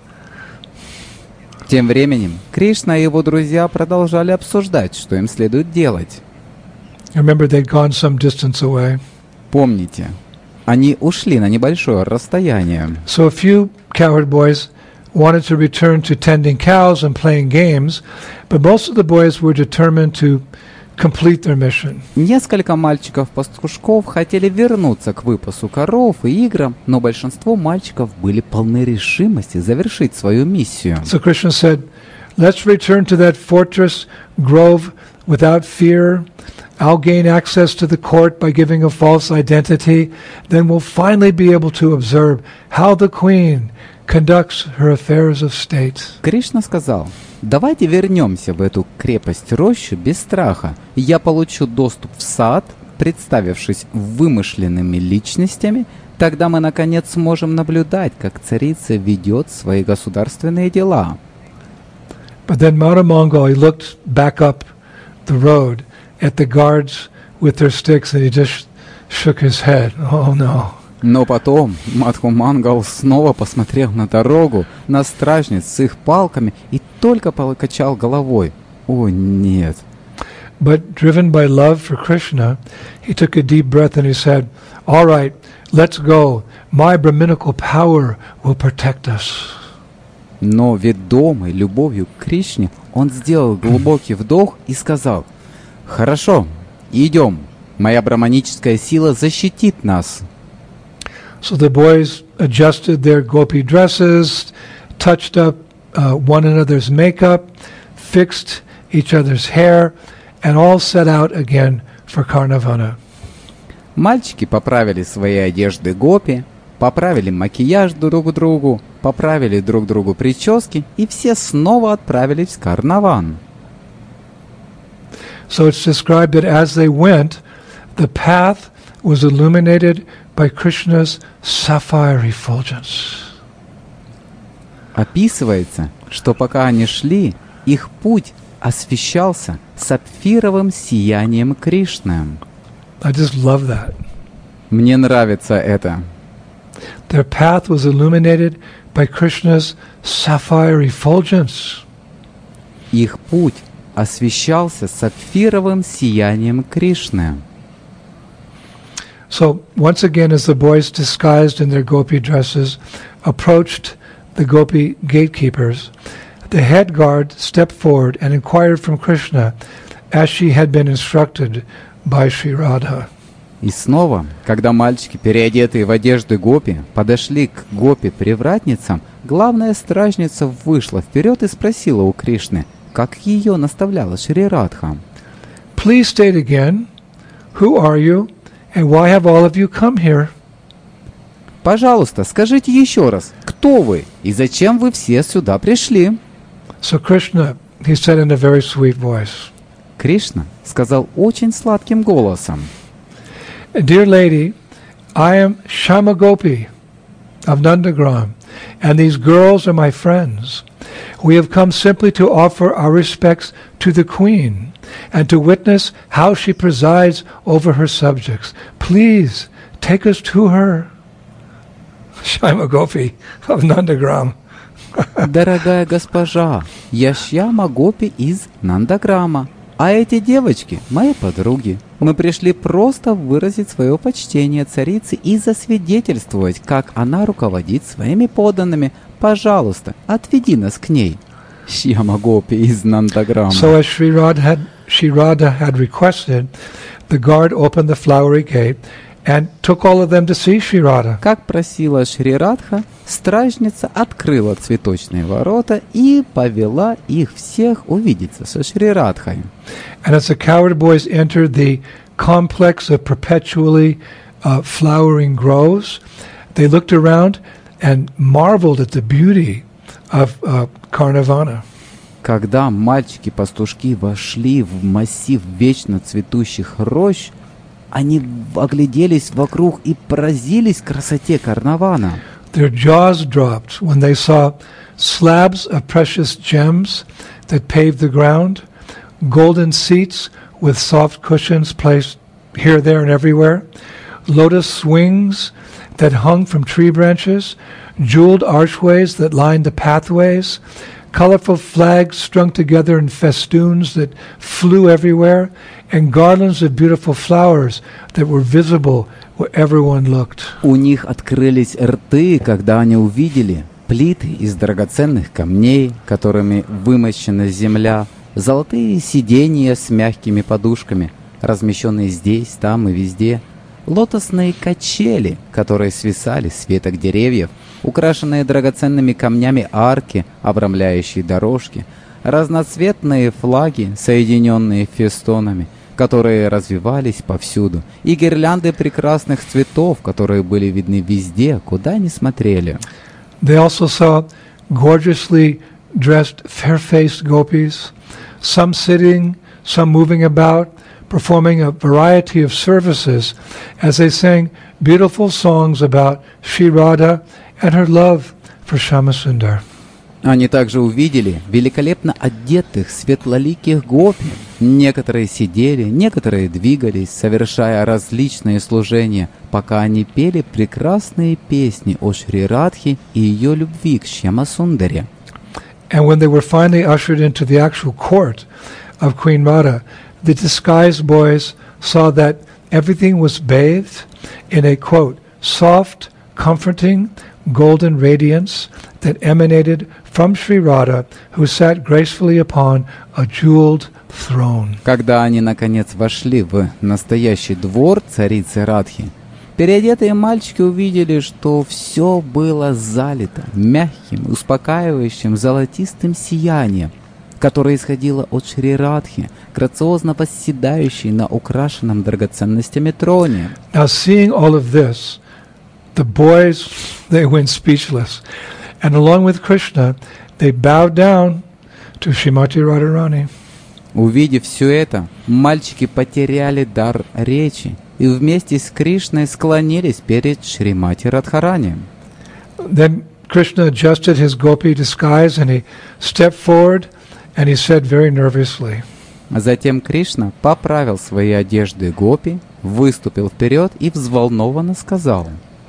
Тем временем Кришна и его друзья продолжали обсуждать, что им следует делать. Remember, they'd gone some distance away. Помните, они ушли на небольшое расстояние. So a few cowherd boys wanted to return to tending cows and playing games, but most of the boys were determined to complete their mission. Несколько мальчиков-пастушков хотели вернуться к выпасу коров и играм, но большинство мальчиков были полны решимости завершить свою миссию. So Krishna said, let's return to that fortress grove without fear. I'll gain access to the court by giving a false identity. Then we'll finally be able to observe how the queen conducts her affairs of state. Кришна сказал: давайте вернемся в эту крепость-рощу без страха. Я получу доступ в сад, представившись вымышленными личностями. Тогда мы, наконец, сможем наблюдать, как царица ведет свои государственные дела. But then Matamangal, he looked back up the road at the guards with their sticks, and he just shook his head. Oh no. Но потом Мадху-Мангал снова посмотрел на дорогу, на стражниц с их палками и только покачал головой. О, нет. But driven by love for Krishna, he took a deep breath and he said, all right, let's go. My Brahminical power will protect us. Но ведомый любовью к Кришне, он сделал глубокий вдох и сказал: хорошо, идем. Моя браманическая сила защитит нас. So the boys adjusted their gopi dresses, touched up one another's makeup, fixed each other's hair, and all set out again for Karnavana. Мальчики поправили свои одежды гопи, поправили макияж друг другу, поправили друг другу прически, и все снова отправились в Карнаван. So it's described that as they went, the path was illuminated by Krishna's sapphire refulgence. Описывается, что пока они шли, их путь освещался сапфировым сиянием Кришны. I just love that. Мне нравится это. Their path was illuminated by Krishna's sapphire refulgence. Их путь освещался сапфировым сиянием Кришны. So once again, as the boys, disguised in their gopi dresses, approached the gopi gatekeepers, the head guard stepped forward and inquired from Krishna, as she had been instructed by Sri Radha. И снова, когда мальчики, переодетые в одежды гопи, подошли к гопи-привратницам, главная стражница вышла вперед и спросила у Кришны, как ее наставляла Шри Радха. Please state again, who are you, and why have all of you come here? Пожалуйста, скажите еще раз, кто вы и зачем вы все сюда пришли? So Krishna, he said in a very sweet voice, Кришна сказал очень сладким голосом: Dear lady, I am Shama Gopi of Nandagram, and these girls are my friends. We have come simply to offer our respects to the queen and to witness how she presides over her subjects. Please take us to her. Shama Gopi of Nandagram. Дорогая госпожа, я Шьяма Гопи из Нандаграма, а эти девочки – мои подруги. Мы пришли просто выразить свое почтение царице и засвидетельствовать, как она руководит своими подданными. Пожалуйста, отведи нас к ней. Шьяма Гопи из Нандаграма. So as Sri Radha had requested, the guard opened the flowery gate and took all of them to see Sri Radha. Как просила Шри Радха, стражница открыла цветочные ворота и повела их всех увидеться со Шри Радхой. And as the cowherd boys entered the complex of perpetually flowering groves, they looked around and marveled at the beauty of Karnavana. Когда мальчики-пастушки вошли в массив вечно цветущих рощ, они огляделись вокруг и поразились красоте Карнавана. Their jaws dropped when they saw slabs of precious gems that paved the ground, golden seats with soft cushions placed here, there, and everywhere, lotus swings that hung from tree branches, jeweled archways that lined the pathways, colorful flags strung together in festoons that flew everywhere, and garlands of beautiful flowers that were visible wherever one looked. У них открылись рты, когда они увидели плиты из драгоценных камней, которыми вымощена земля, золотые сиденья с мягкими подушками, размещенные здесь, там и везде, лотосные качели, которые свисали с веток деревьев, украшенные драгоценными камнями арки, обрамляющие дорожки, разноцветные флаги, соединенные фестонами, которые развивались повсюду, и гирлянды прекрасных цветов, которые были видны везде, куда ни смотрели. They also saw gorgeously dressed, fair-faced gopis, some sitting, some moving about, performing a variety of services as they sang beautiful songs about Shri Radha and her love for Shyamasundar. Они также увидели великолепно одетых светлоликих гопи. Некоторые сидели, некоторые двигались, совершая различные служения, пока они пели прекрасные песни о Шри Радхе и ее любви к Шьямасундаре. And when they were finally ushered into the actual court of Queen Radha, the disguised boys saw that everything was bathed in a, quote, soft, comforting, golden radiance that emanated from Shri Radha, who sat gracefully upon a jeweled throne. Когда они, наконец, вошли в настоящий двор царицы Радхи, переодетые мальчики увидели, что все было залито мягким, успокаивающим, золотистым сиянием, которое исходило от Шри Радхи, грациозно восседающей на украшенном драгоценностями троне. Now, seeing all of this, the boys, they went speechless. And along with Krishna, they bowed down to Srimati Radharani. Увидев все это, мальчики потеряли дар речи и вместе с Кришной склонились перед Шримати Радхарани. Then Krishna adjusted his gopi disguise and he stepped forward and he said very nervously, Затем Кришна поправил свои одежды гопи, выступил вперед и взволнованно сказал: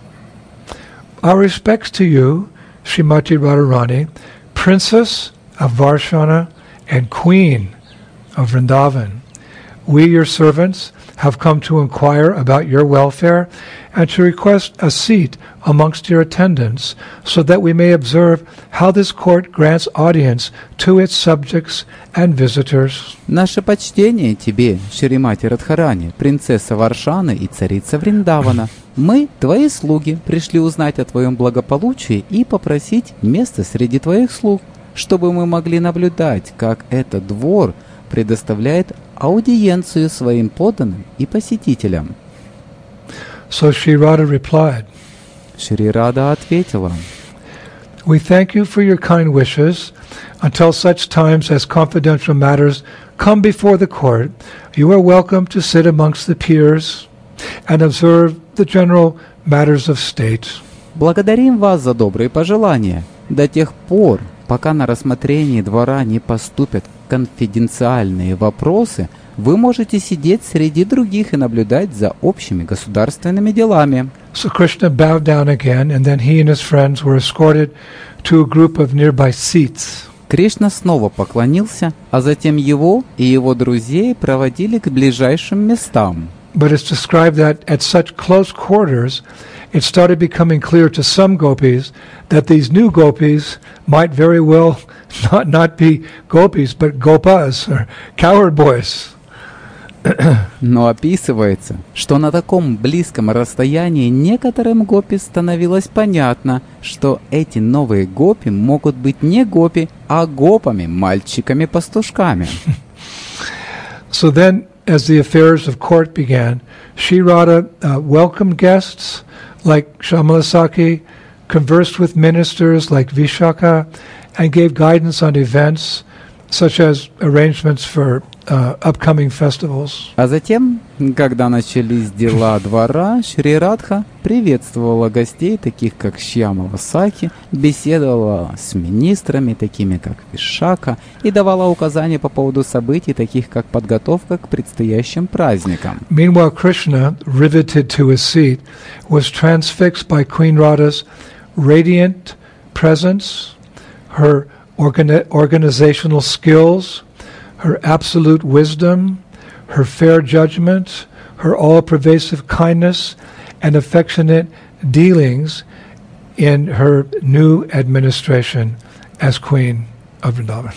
Our respects to you, Srimati Radharani, Princess of Varshana and Queen of Vrindavan. We, your servants, have come to inquire about your welfare and to request a seat amongst your attendants so that we may observe how this court grants audience to its subjects and visitors. Наше почтение тебе, Шримати Радхарани, принцесса Варшаны и царица Вриндавана. Мы, твои слуги, пришли узнать о твоем благополучии и попросить место среди твоих слуг, чтобы мы могли наблюдать, как этот двор предоставляет аудиенцию своим подданным и посетителям. So Shri Radha replied, Шри Рада ответила: We thank you for your kind wishes. Until such times as confidential matters come before the court, you are welcome to sit amongst the peers and observe the general matters of state. Благодарим вас за добрые пожелания. До тех пор, пока на рассмотрении двора не поступят конфиденциальные вопросы, вы можете сидеть среди других и наблюдать за общими государственными делами. So Krishna bowed down again, and then he and his friends were escorted to a group of nearby seats. Кришна снова поклонился, а затем его и его друзей проводили к ближайшим местам. But it's described that at such close quarters, it started becoming clear to some gopis that these new gopis might very well not be gopis, but gopas, or coward boys. Но описывается, что на таком близком расстоянии некоторым гопи становилось понятно, что эти новые гопи могут быть не гопи, а гопами, мальчиками-пастушками. So then, as the affairs of court began, Shri Radha welcomed guests like Shamalasaki, conversed with ministers like Vishaka, and gave guidance on events such as arrangements for upcoming festivals. А затем, когда начались дела двора, Шри Радха приветствовала гостей, таких как Шьямала Саки, беседовала с министрами, такими как Вишака, и давала указания по поводу событий, таких как подготовка к предстоящим праздникам. Meanwhile, Krishna, riveted to his seat, was transfixed by Queen Radha's radiant presence, her organizational skills, her absolute wisdom, her fair judgment, her all-pervasive kindness, and affectionate dealings in her new administration as Queen of Vrindavan.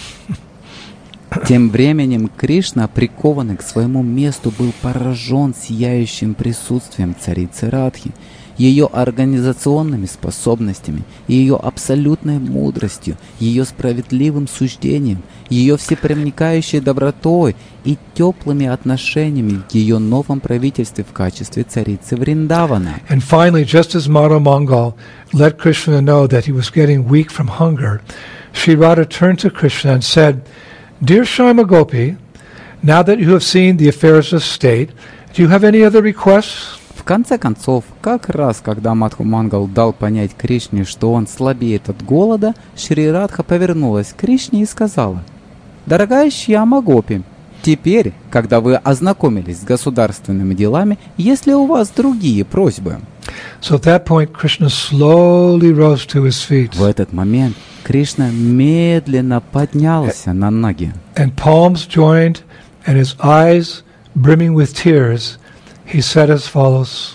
Тем временем Кришна, прикованный к своему месту, был поражен сияющим присутствием царицы Радхи, ее организационными способностями, ее абсолютной мудростью, ее справедливым суждением, ее всепроникающей добротой и теплыми отношениями в ее новом правительстве в качестве царицы Вриндавана. And finally, just as Madhu Mangal let Krishna know that he was getting weak from hunger, Sri Radha turned to Krishna and said, "Dear Shyama Gopi, now that you have seen the affairs of state, do you have any other requests?" В конце концов, как раз когда Мадху Мангал дал понять Кришне, что он слабеет от голода, Шри Радха повернулась к Кришне и сказала: «Дорогая Шьяма Гопи, теперь, когда вы ознакомились с государственными делами, есть ли у вас другие просьбы?» So at that point, Krishna slowly rose to his feet. В этот момент Кришна медленно поднялся на ноги. And palms joined, and his eyes brimming with tears, he said as follows.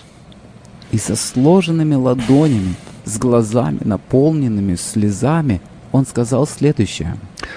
И со сложенными ладонями, с глазами, наполненными слезами, он сказал следующее.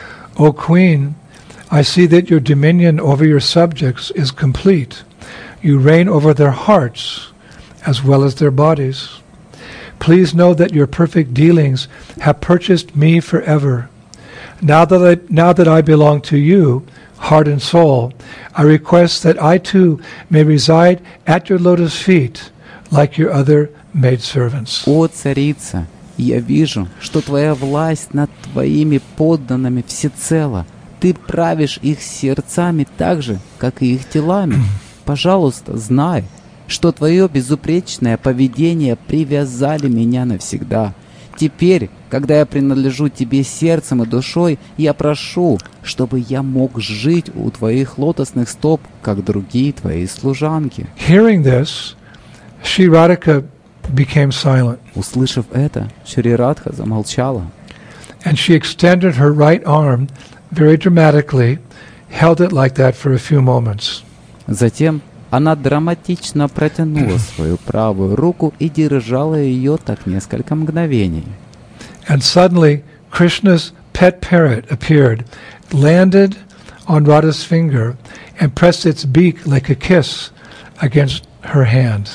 O Queen, I see that your dominion over your subjects is complete. You reign over their hearts as well as their bodies. Please know that your perfect dealings have purchased me forever. Now that I belong to you, heart and soul, I request that I too may reside at your lotus feet like your other maidservants. О, царица, я вижу, что твоя власть над твоими подданными всецела. Ты правишь их сердцами так же, как и их телами. Пожалуйста, знай, что твое безупречное поведение привязали меня навсегда. Теперь, когда я принадлежу тебе сердцем и душой, я прошу, чтобы я мог жить у твоих лотосных стоп, как другие твои служанки. Hearing this, Sri Radhika became silent. Услышав это, Шри Радха замолчала. And she extended her right arm very dramatically, held it like that for a few moments. Затем она драматично протянула свою правую руку и держала ее так несколько мгновений. And suddenly, Krishna's pet parrot appeared, landed on Radha's finger, and pressed its beak like a kiss against her hand.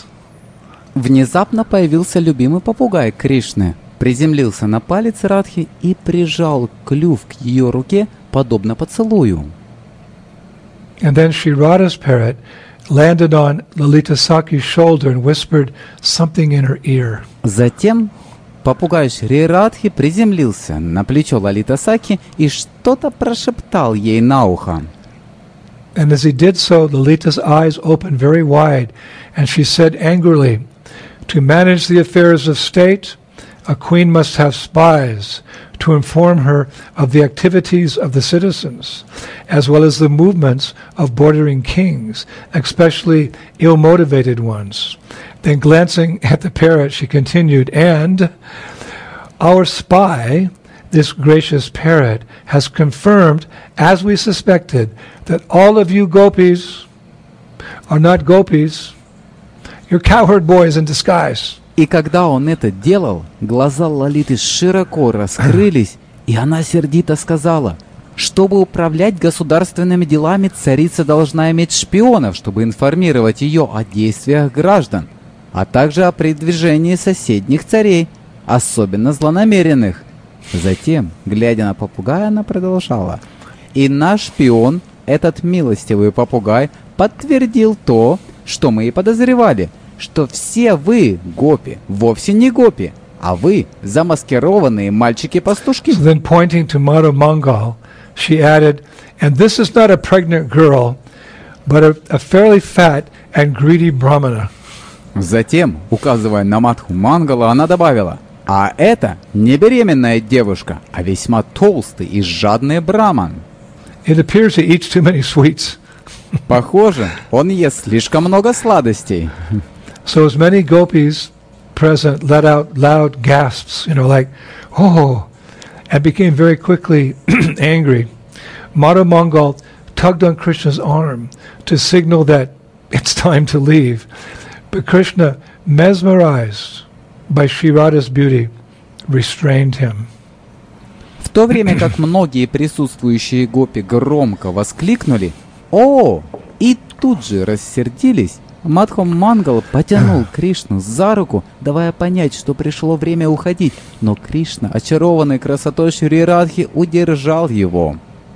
Внезапно появился любимый попугай Кришны, приземлился на палец Радхи и прижал клюв к ее руке, подобно поцелую. And then Sri Radha's parrot landed on Lalita Saki's shoulder and whispered something in her ear. Затем попугай Шри Радхи приземлился на плечо Лалита Саки и что-то прошептал ей на ухо. And as he did so, Lalita's eyes opened very wide, and she said angrily, "To manage the affairs of state, a queen must have spies to inform her of the activities of the citizens, as well as the movements of bordering kings, especially ill-motivated ones." Then glancing at the parrot, she continued, "And our spy, this gracious parrot, has confirmed, as we suspected, that all of you gopis are not gopis. You're cowherd boys in disguise." И когда он это делал, глаза Лалиты широко раскрылись, и она сердито сказала: «Чтобы управлять государственными делами, царица должна иметь шпионов, чтобы информировать ее о действиях граждан, а также о передвижении соседних царей, особенно злонамеренных». Затем, глядя на попугая, она продолжала: «И наш шпион, этот милостивый попугай, подтвердил то, что мы и подозревали, что все вы, гопи, вовсе не гопи, а вы замаскированные мальчики-пастушки». So then pointing to Madhu Mangal, she added, "And this is not a pregnant girl, but a fairly fat and greedy brahmana." Затем, указывая на Мадху Мангала, она добавила: «А это не беременная девушка, а весьма толстый и жадный браман». It appears he eats too many sweets. Похоже, он ест слишком много сладостей. So as many gopis present let out loud gasps, like, "Oh," and became very quickly angry. Madhu Mangal tugged on Krishna's arm to signal that it's time to leave. But Krishna, mesmerized by Sri Radha's beauty, restrained him. В то время как многие присутствующие гопи громко воскликнули «О!» и тут же рассердились, Мадху Мангал потянул Кришну за руку, давая понять, что пришло время уходить, но Кришна, очарованный красотой Шри Радхи, удержал его.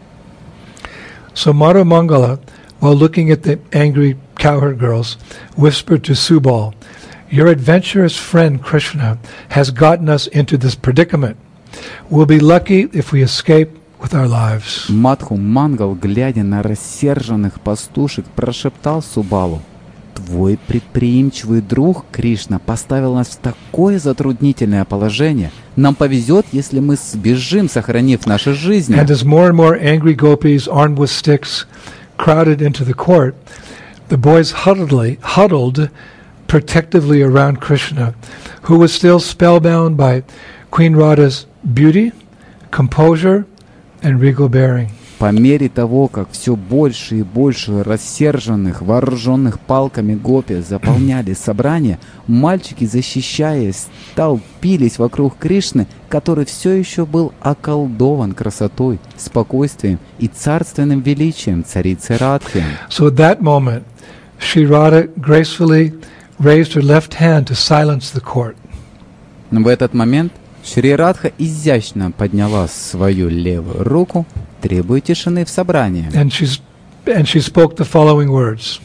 So Madhu Mangala, while looking at the angry cowherd girls, whispered to Subal, "Your adventurous friend Krishna has gotten us into this predicament. We'll be lucky if we escape with our lives." Мадху Мангал, глядя на рассерженных пастушек, прошептал Субалу: «Твой предприимчивый друг Кришна поставил нас в такое затруднительное положение. Нам повезет, если мы сбежим, сохранив наши жизни». And as more and more angry gopis armed with sticks crowded into the court, the boys huddled protectively around Krishna, who was still spellbound by Queen Radha's beauty, composure, and regal bearing. По мере того, как все больше и больше рассерженных, вооруженных палками гопи заполняли собрание, мальчики, защищаясь, толпились вокруг Кришны, который все еще был околдован красотой, спокойствием и царственным величием царицы Радхи. So at that moment, Sri Radha gracefully raised her left hand to silence the court. В этот момент Шри Радха изящно подняла свою левую руку, требуя тишины в собрании. And she spoke the following words.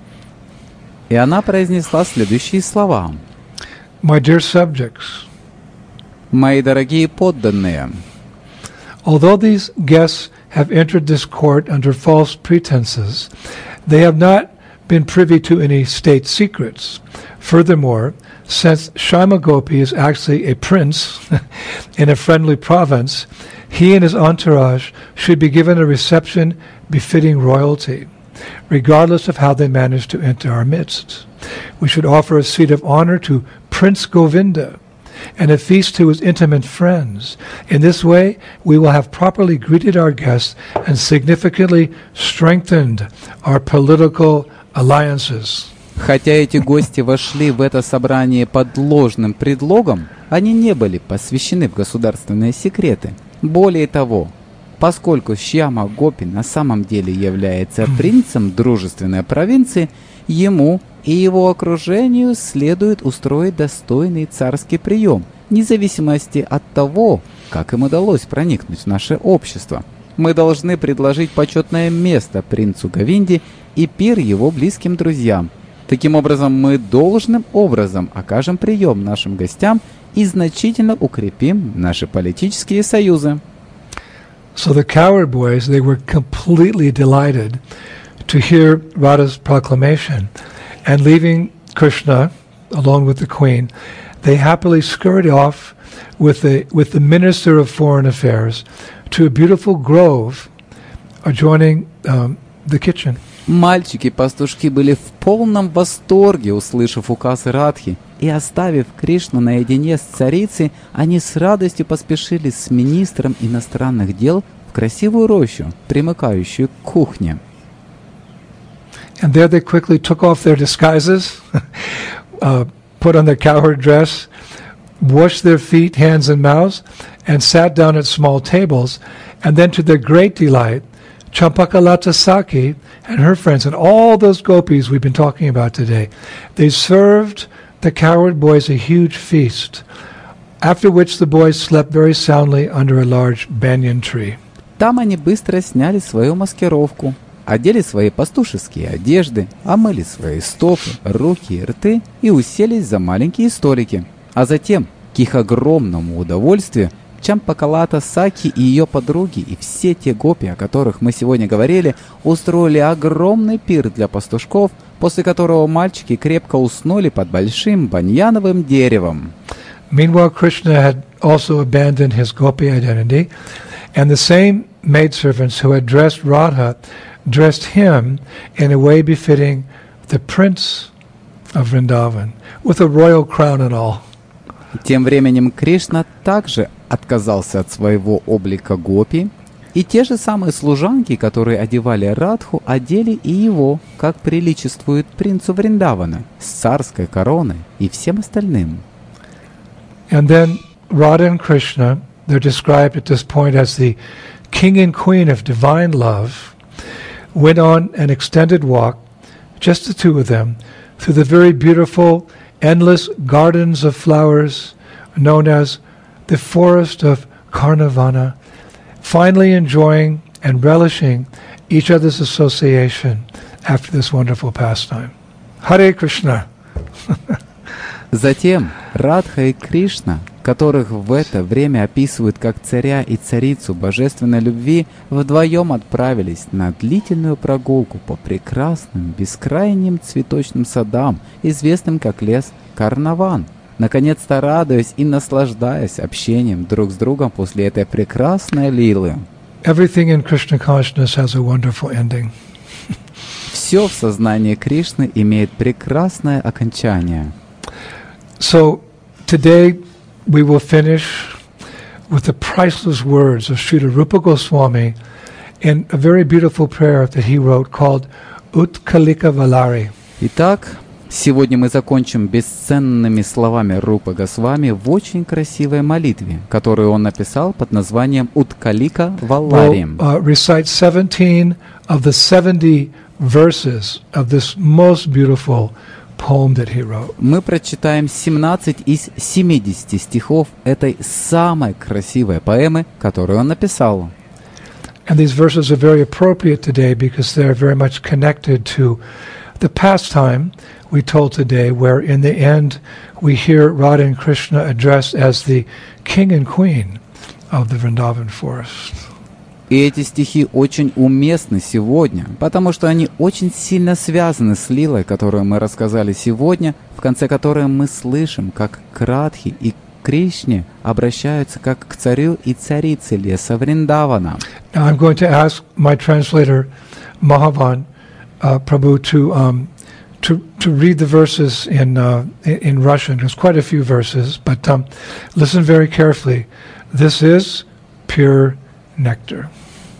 И она произнесла следующие слова. My dear subjects, «Мои дорогие подданные, although these guests have entered this court under false pretenses, they have not been privy to any state secrets. Furthermore, since Shama Gopi is actually a prince in a friendly province, he and his entourage should be given a reception befitting royalty, regardless of how they manage to enter our midst. We should offer a seat of honor to Prince Govinda and a feast to his intimate friends. In this way, we will have properly greeted our guests and significantly strengthened our political alliances." Хотя эти гости вошли в это собрание под ложным предлогом, они не были посвящены в государственные секреты. Более того, поскольку Шьяма Гопи на самом деле является принцем дружественной провинции, ему и его окружению следует устроить достойный царский прием, вне зависимости от того, как им удалось проникнуть в наше общество. Мы должны предложить почетное место принцу Говинде и пир его близким друзьям. Таким образом, мы должным образом окажем прием нашим гостям и значительно укрепим наши политические союзы. So the cowherd boys, they were completely delighted to hear Radha's proclamation, and leaving Krishna along with the queen, they happily scurried off with the minister of foreign affairs to a beautiful grove adjoining the kitchen. Мальчики-пастушки были в полном восторге, услышав указ Радхи, и, оставив Кришну наедине с царицей, они с радостью поспешили с министром иностранных дел в красивую рощу, примыкающую к кухне. And there they quickly took off their disguises, put on their cowherd dress, washed their feet, hands, and mouths, and sat down at small tables. And then, to their great delight, Champakalata Saki and her friends and all those gopis we've been talking about today, they served the cowherd boys a huge feast, after which the boys slept very soundly under a large banyan tree. Там они быстро сняли свою маскировку, одели свои пастушеские одежды, омыли свои стопы, руки и рты и уселись за маленькие столики. А затем, к их огромному удовольствию, Чампакалата Саки и ее подруги и все те гопи, о которых мы сегодня говорили, устроили огромный пир для пастушков, после которого мальчики крепко уснули под большим баньяновым деревом. Meanwhile, Krishna had also abandoned his gopi identity, and the same maidservants who had dressed Radha dressed him in a way befitting the prince of Vrindavan, with a royal crown and all. Тем временем Кришна также отказался от своего облика гопи, и те же самые служанки, которые одевали Радху, одели и его, как приличествует принцу Вриндавана, с царской короной и всем остальным. And then Radha and Krishna, they're described at this point as the king and queen of divine love, went on an extended walk, just the two of them, through the very beautiful, endless gardens of flowers known as the forest of Karnavana, finally enjoying and relishing each other's association after this wonderful pastime. Hare Krishna. Затем Радха и Кришна, которых в это время описывают как царя и царицу божественной любви, вдвоем отправились на длительную прогулку по прекрасным, бескрайним цветочным садам, известным как лес Карнаван, наконец-то радуясь и наслаждаясь общением друг с другом после этой прекрасной лилы. Everything in Krishna consciousness has a wonderful ending. Все в сознании Кришны имеет прекрасное окончание. So today we will finish with the priceless words of Srila Rupa Goswami in a very beautiful prayer that he wrote called Utkalika Valari. Итак, сегодня мы закончим бесценными словами Рупы Госвами в очень красивой молитве, которую он написал под названием Уткалика Валлари. We'll recite 17 of the 70 verses of this most beautiful poem that he wrote. Мы прочитаем 17 из 70 стихов этой самой красивой поэмы, которую он написал. And these verses are very appropriate today because they're very much connected to the pastime we told today, where in the end we hear Radha and Krishna addressed as the king and queen of the Vrindavan forest. И эти стихи очень уместны сегодня, потому что они очень сильно связаны с лилой, которую мы рассказали сегодня, в конце которой мы слышим, как к Радхе и Кришне обращаются как к царю и царице леса Вриндавана. Now I'm going to ask my translator, Mahavan Prabhu, to read the verses in Russian. There's quite a few verses, but listen very carefully. This is pure nectar.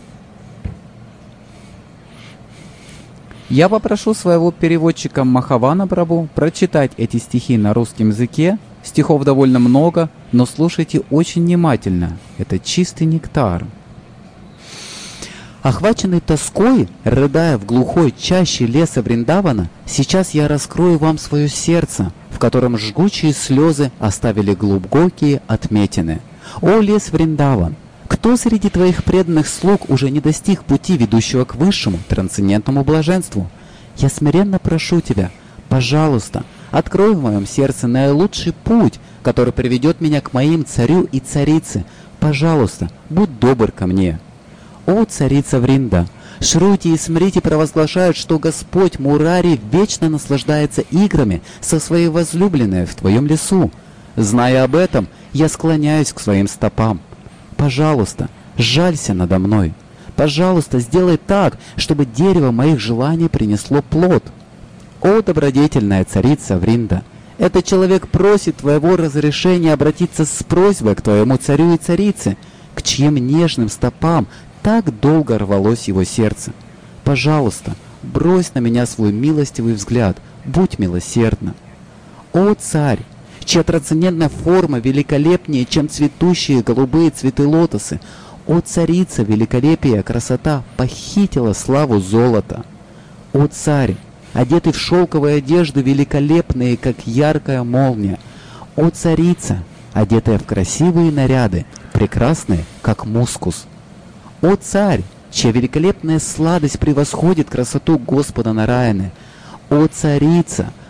Я попрошу своего переводчика Махавана Прабху прочитать эти стихи на русском языке. Стихов довольно много, но слушайте очень внимательно. Это чистый нектар. Охваченный тоской, рыдая в глухой чаще леса Вриндавана, сейчас я раскрою вам свое сердце, в котором жгучие слезы оставили глубокие отметины. О, лес Вриндаван! Кто среди твоих преданных слуг уже не достиг пути, ведущего к высшему, трансцендентному блаженству? Я смиренно прошу тебя, пожалуйста, открой в моем сердце наилучший путь, который приведет меня к моим царю и царице. Пожалуйста, будь добр ко мне. О, царица Вринда! Шрути и Смрити провозглашают, что Господь Мурари вечно наслаждается играми со своей возлюбленной в твоем лесу. Зная об этом, я склоняюсь к своим стопам. Пожалуйста, жалься надо мной. Пожалуйста, сделай так, чтобы дерево моих желаний принесло плод. О, добродетельная царица Вринда! Этот человек просит твоего разрешения обратиться с просьбой к твоему царю и царице, к чьим нежным стопам так долго рвалось его сердце. Пожалуйста, брось на меня свой милостивый взгляд, будь милосердна. О, царь! Чья трансцендентная форма великолепнее, чем цветущие голубые цветы лотосы. О, царица, великолепие, красота похитила славу золота. О, царь, одетый в шелковые одежды, великолепные, как яркая молния. О, царица, одетая в красивые наряды, прекрасные, как мускус. О, царь, чья великолепная сладость превосходит красоту Господа Нараяны. О, царица,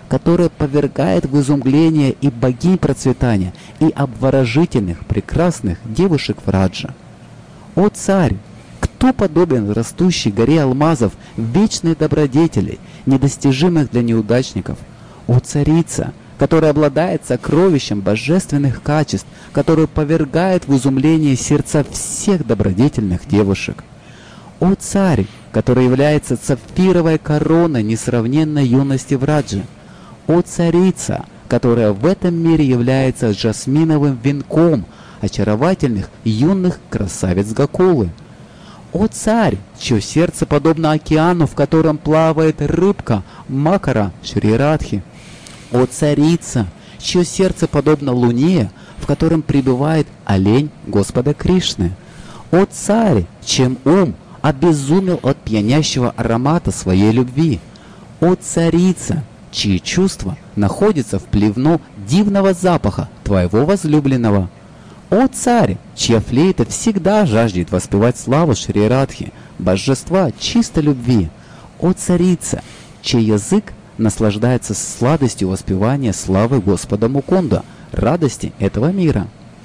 которое повергает в изумление и богинь процветания, и обворожительных, прекрасных девушек Враджа. О царь! Кто подобен растущей горе алмазов, вечной добродетелей, недостижимых для неудачников? О царица, которая обладает сокровищем божественных качеств, которая повергает в изумление сердца всех добродетельных девушек. О царь, который является сапфировой короной несравненной юности Враджи. О царица, которая в этом мире является жасминовым венком очаровательных юных красавиц Гокулы. О царь, чье сердце подобно океану, в котором плавает рыбка Макара Шри Радхи. О царица, чье сердце подобно луне, в котором пребывает олень Господа Кришны. О царь, чем ум обезумел от пьянящего аромата своей любви. О царица, чьи чувства находятся в плену дивного запаха твоего возлюбленного. О царь, чья флейта всегда жаждет воспевать славу Шри Радхи, божества чистой любви. О царица, чей язык наслаждается сладостью воспевания славы Господа Мукунда, радости этого мира.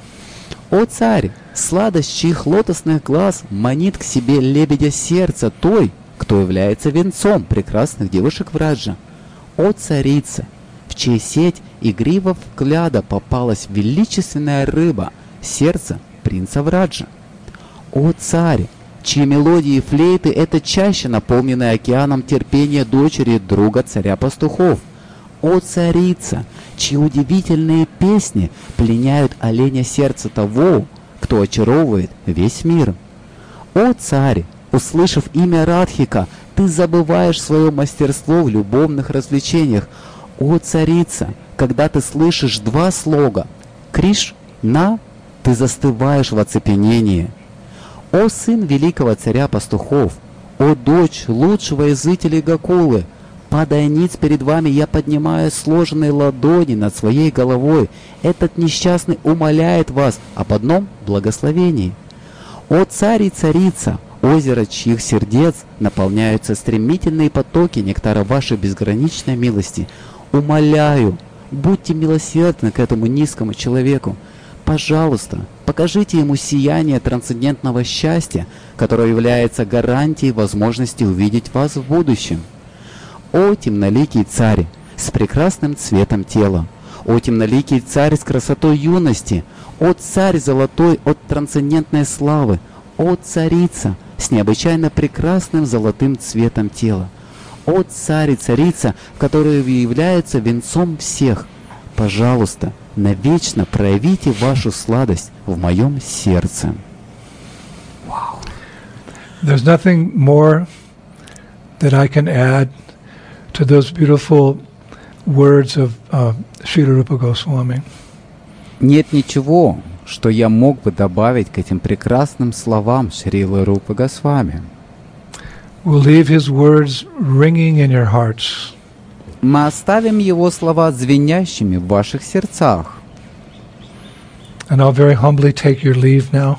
О царь, сладость чьих лотосных глаз манит к себе лебедя сердца той, кто является венцом прекрасных девушек Враджа. О царица, в чьей сеть игривого взгляда попалась величественная рыба, сердце принца Враджа. О царь, чьи мелодии и флейты — это чаще наполненные океаном терпения дочери друга царя пастухов. О царица, чьи удивительные песни пленяют оленя сердца того, кто очаровывает весь мир. О царь, услышав имя Радхика, ты забываешь свое мастерство в любовных развлечениях. О царица, когда ты слышишь два слога «Кришна», ты застываешь в оцепенении. О сын великого царя пастухов, о дочь лучшего из жителей Гокулы, падая ниц перед вами, я поднимаю сложенные ладони над своей головой. Этот несчастный умоляет вас об одном благословении. О царь и царица, озеро чьих сердец наполняются стремительные потоки нектара вашей безграничной милости, умоляю, будьте милосердны к этому низкому человеку. Пожалуйста, покажите ему сияние трансцендентного счастья, которое является гарантией возможности увидеть вас в будущем. О темноликий царь с прекрасным цветом тела! О темноликий царь с красотой юности! О царь золотой от трансцендентной славы! О царица с необычайно прекрасным золотым цветом тела! О царь и царица, которые являются венцом всех! Пожалуйста, навечно проявите вашу сладость в моем сердце. Wow. There's nothing more that I can add to those beautiful words of Srila Rupa Goswami. Нет ничего, что я мог бы добавить к этим прекрасным словам Шрилы Рупы Госвами. We'll leave his words ringing in your hearts. Мы оставим его слова звенящими в ваших сердцах. And I'll very humbly take your leave now.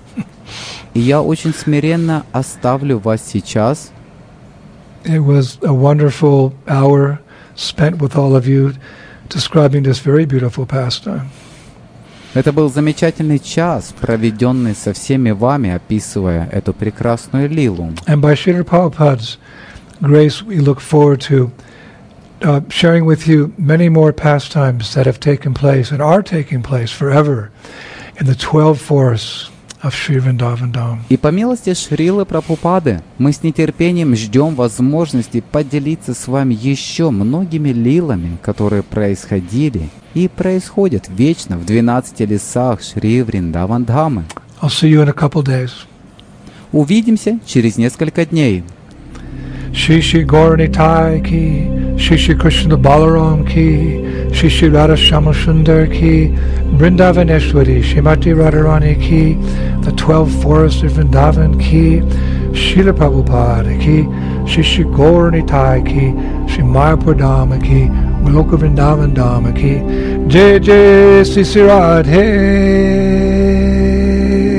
И я очень смиренно оставлю вас сейчас. It was a wonderful hour spent with all of you describing this very beautiful pastime. Это был замечательный час, проведенный со всеми вами, описывая эту прекрасную лилу. And by Srila Prabhupada's grace, we look forward to sharing with you many more pastimes that have taken place and are taking place forever in the 12 forests of Sri Vrindavan Dham. И по милости Шрилы Прабхупады мы с нетерпением ждем возможности поделиться с вами еще многими лилами, которые происходили и происходят вечно в 12 лесах Шри Вриндаван Дхамы. I'll see you in a couple days. Увидимся через несколько дней. Shri Shri Gauranitai ki, Shri Shri Krishna Balaram ki, Shri Shri Radha Shamashundar ki, Vrindavaneshwari, Shrimati Radharani ki, the 12 forests of Vrindavan ki, Srila Prabhupada ki, Shri Shri Gauranitai ki, Shri Mayapur Dhama ki, Goloka Vrindavan Dhama ki, Jai Jai Sri Sri Radhe,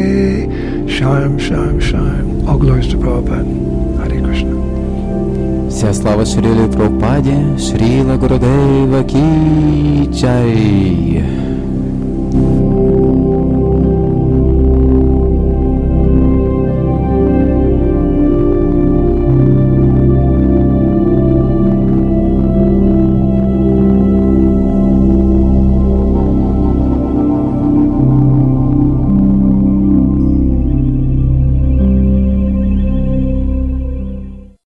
Shyam Shyam Shyam. All glories to Prabhupada. Hare Krishna. Вся слава Шриле Прабхупаде, Шрила Гурудева Ки Джай.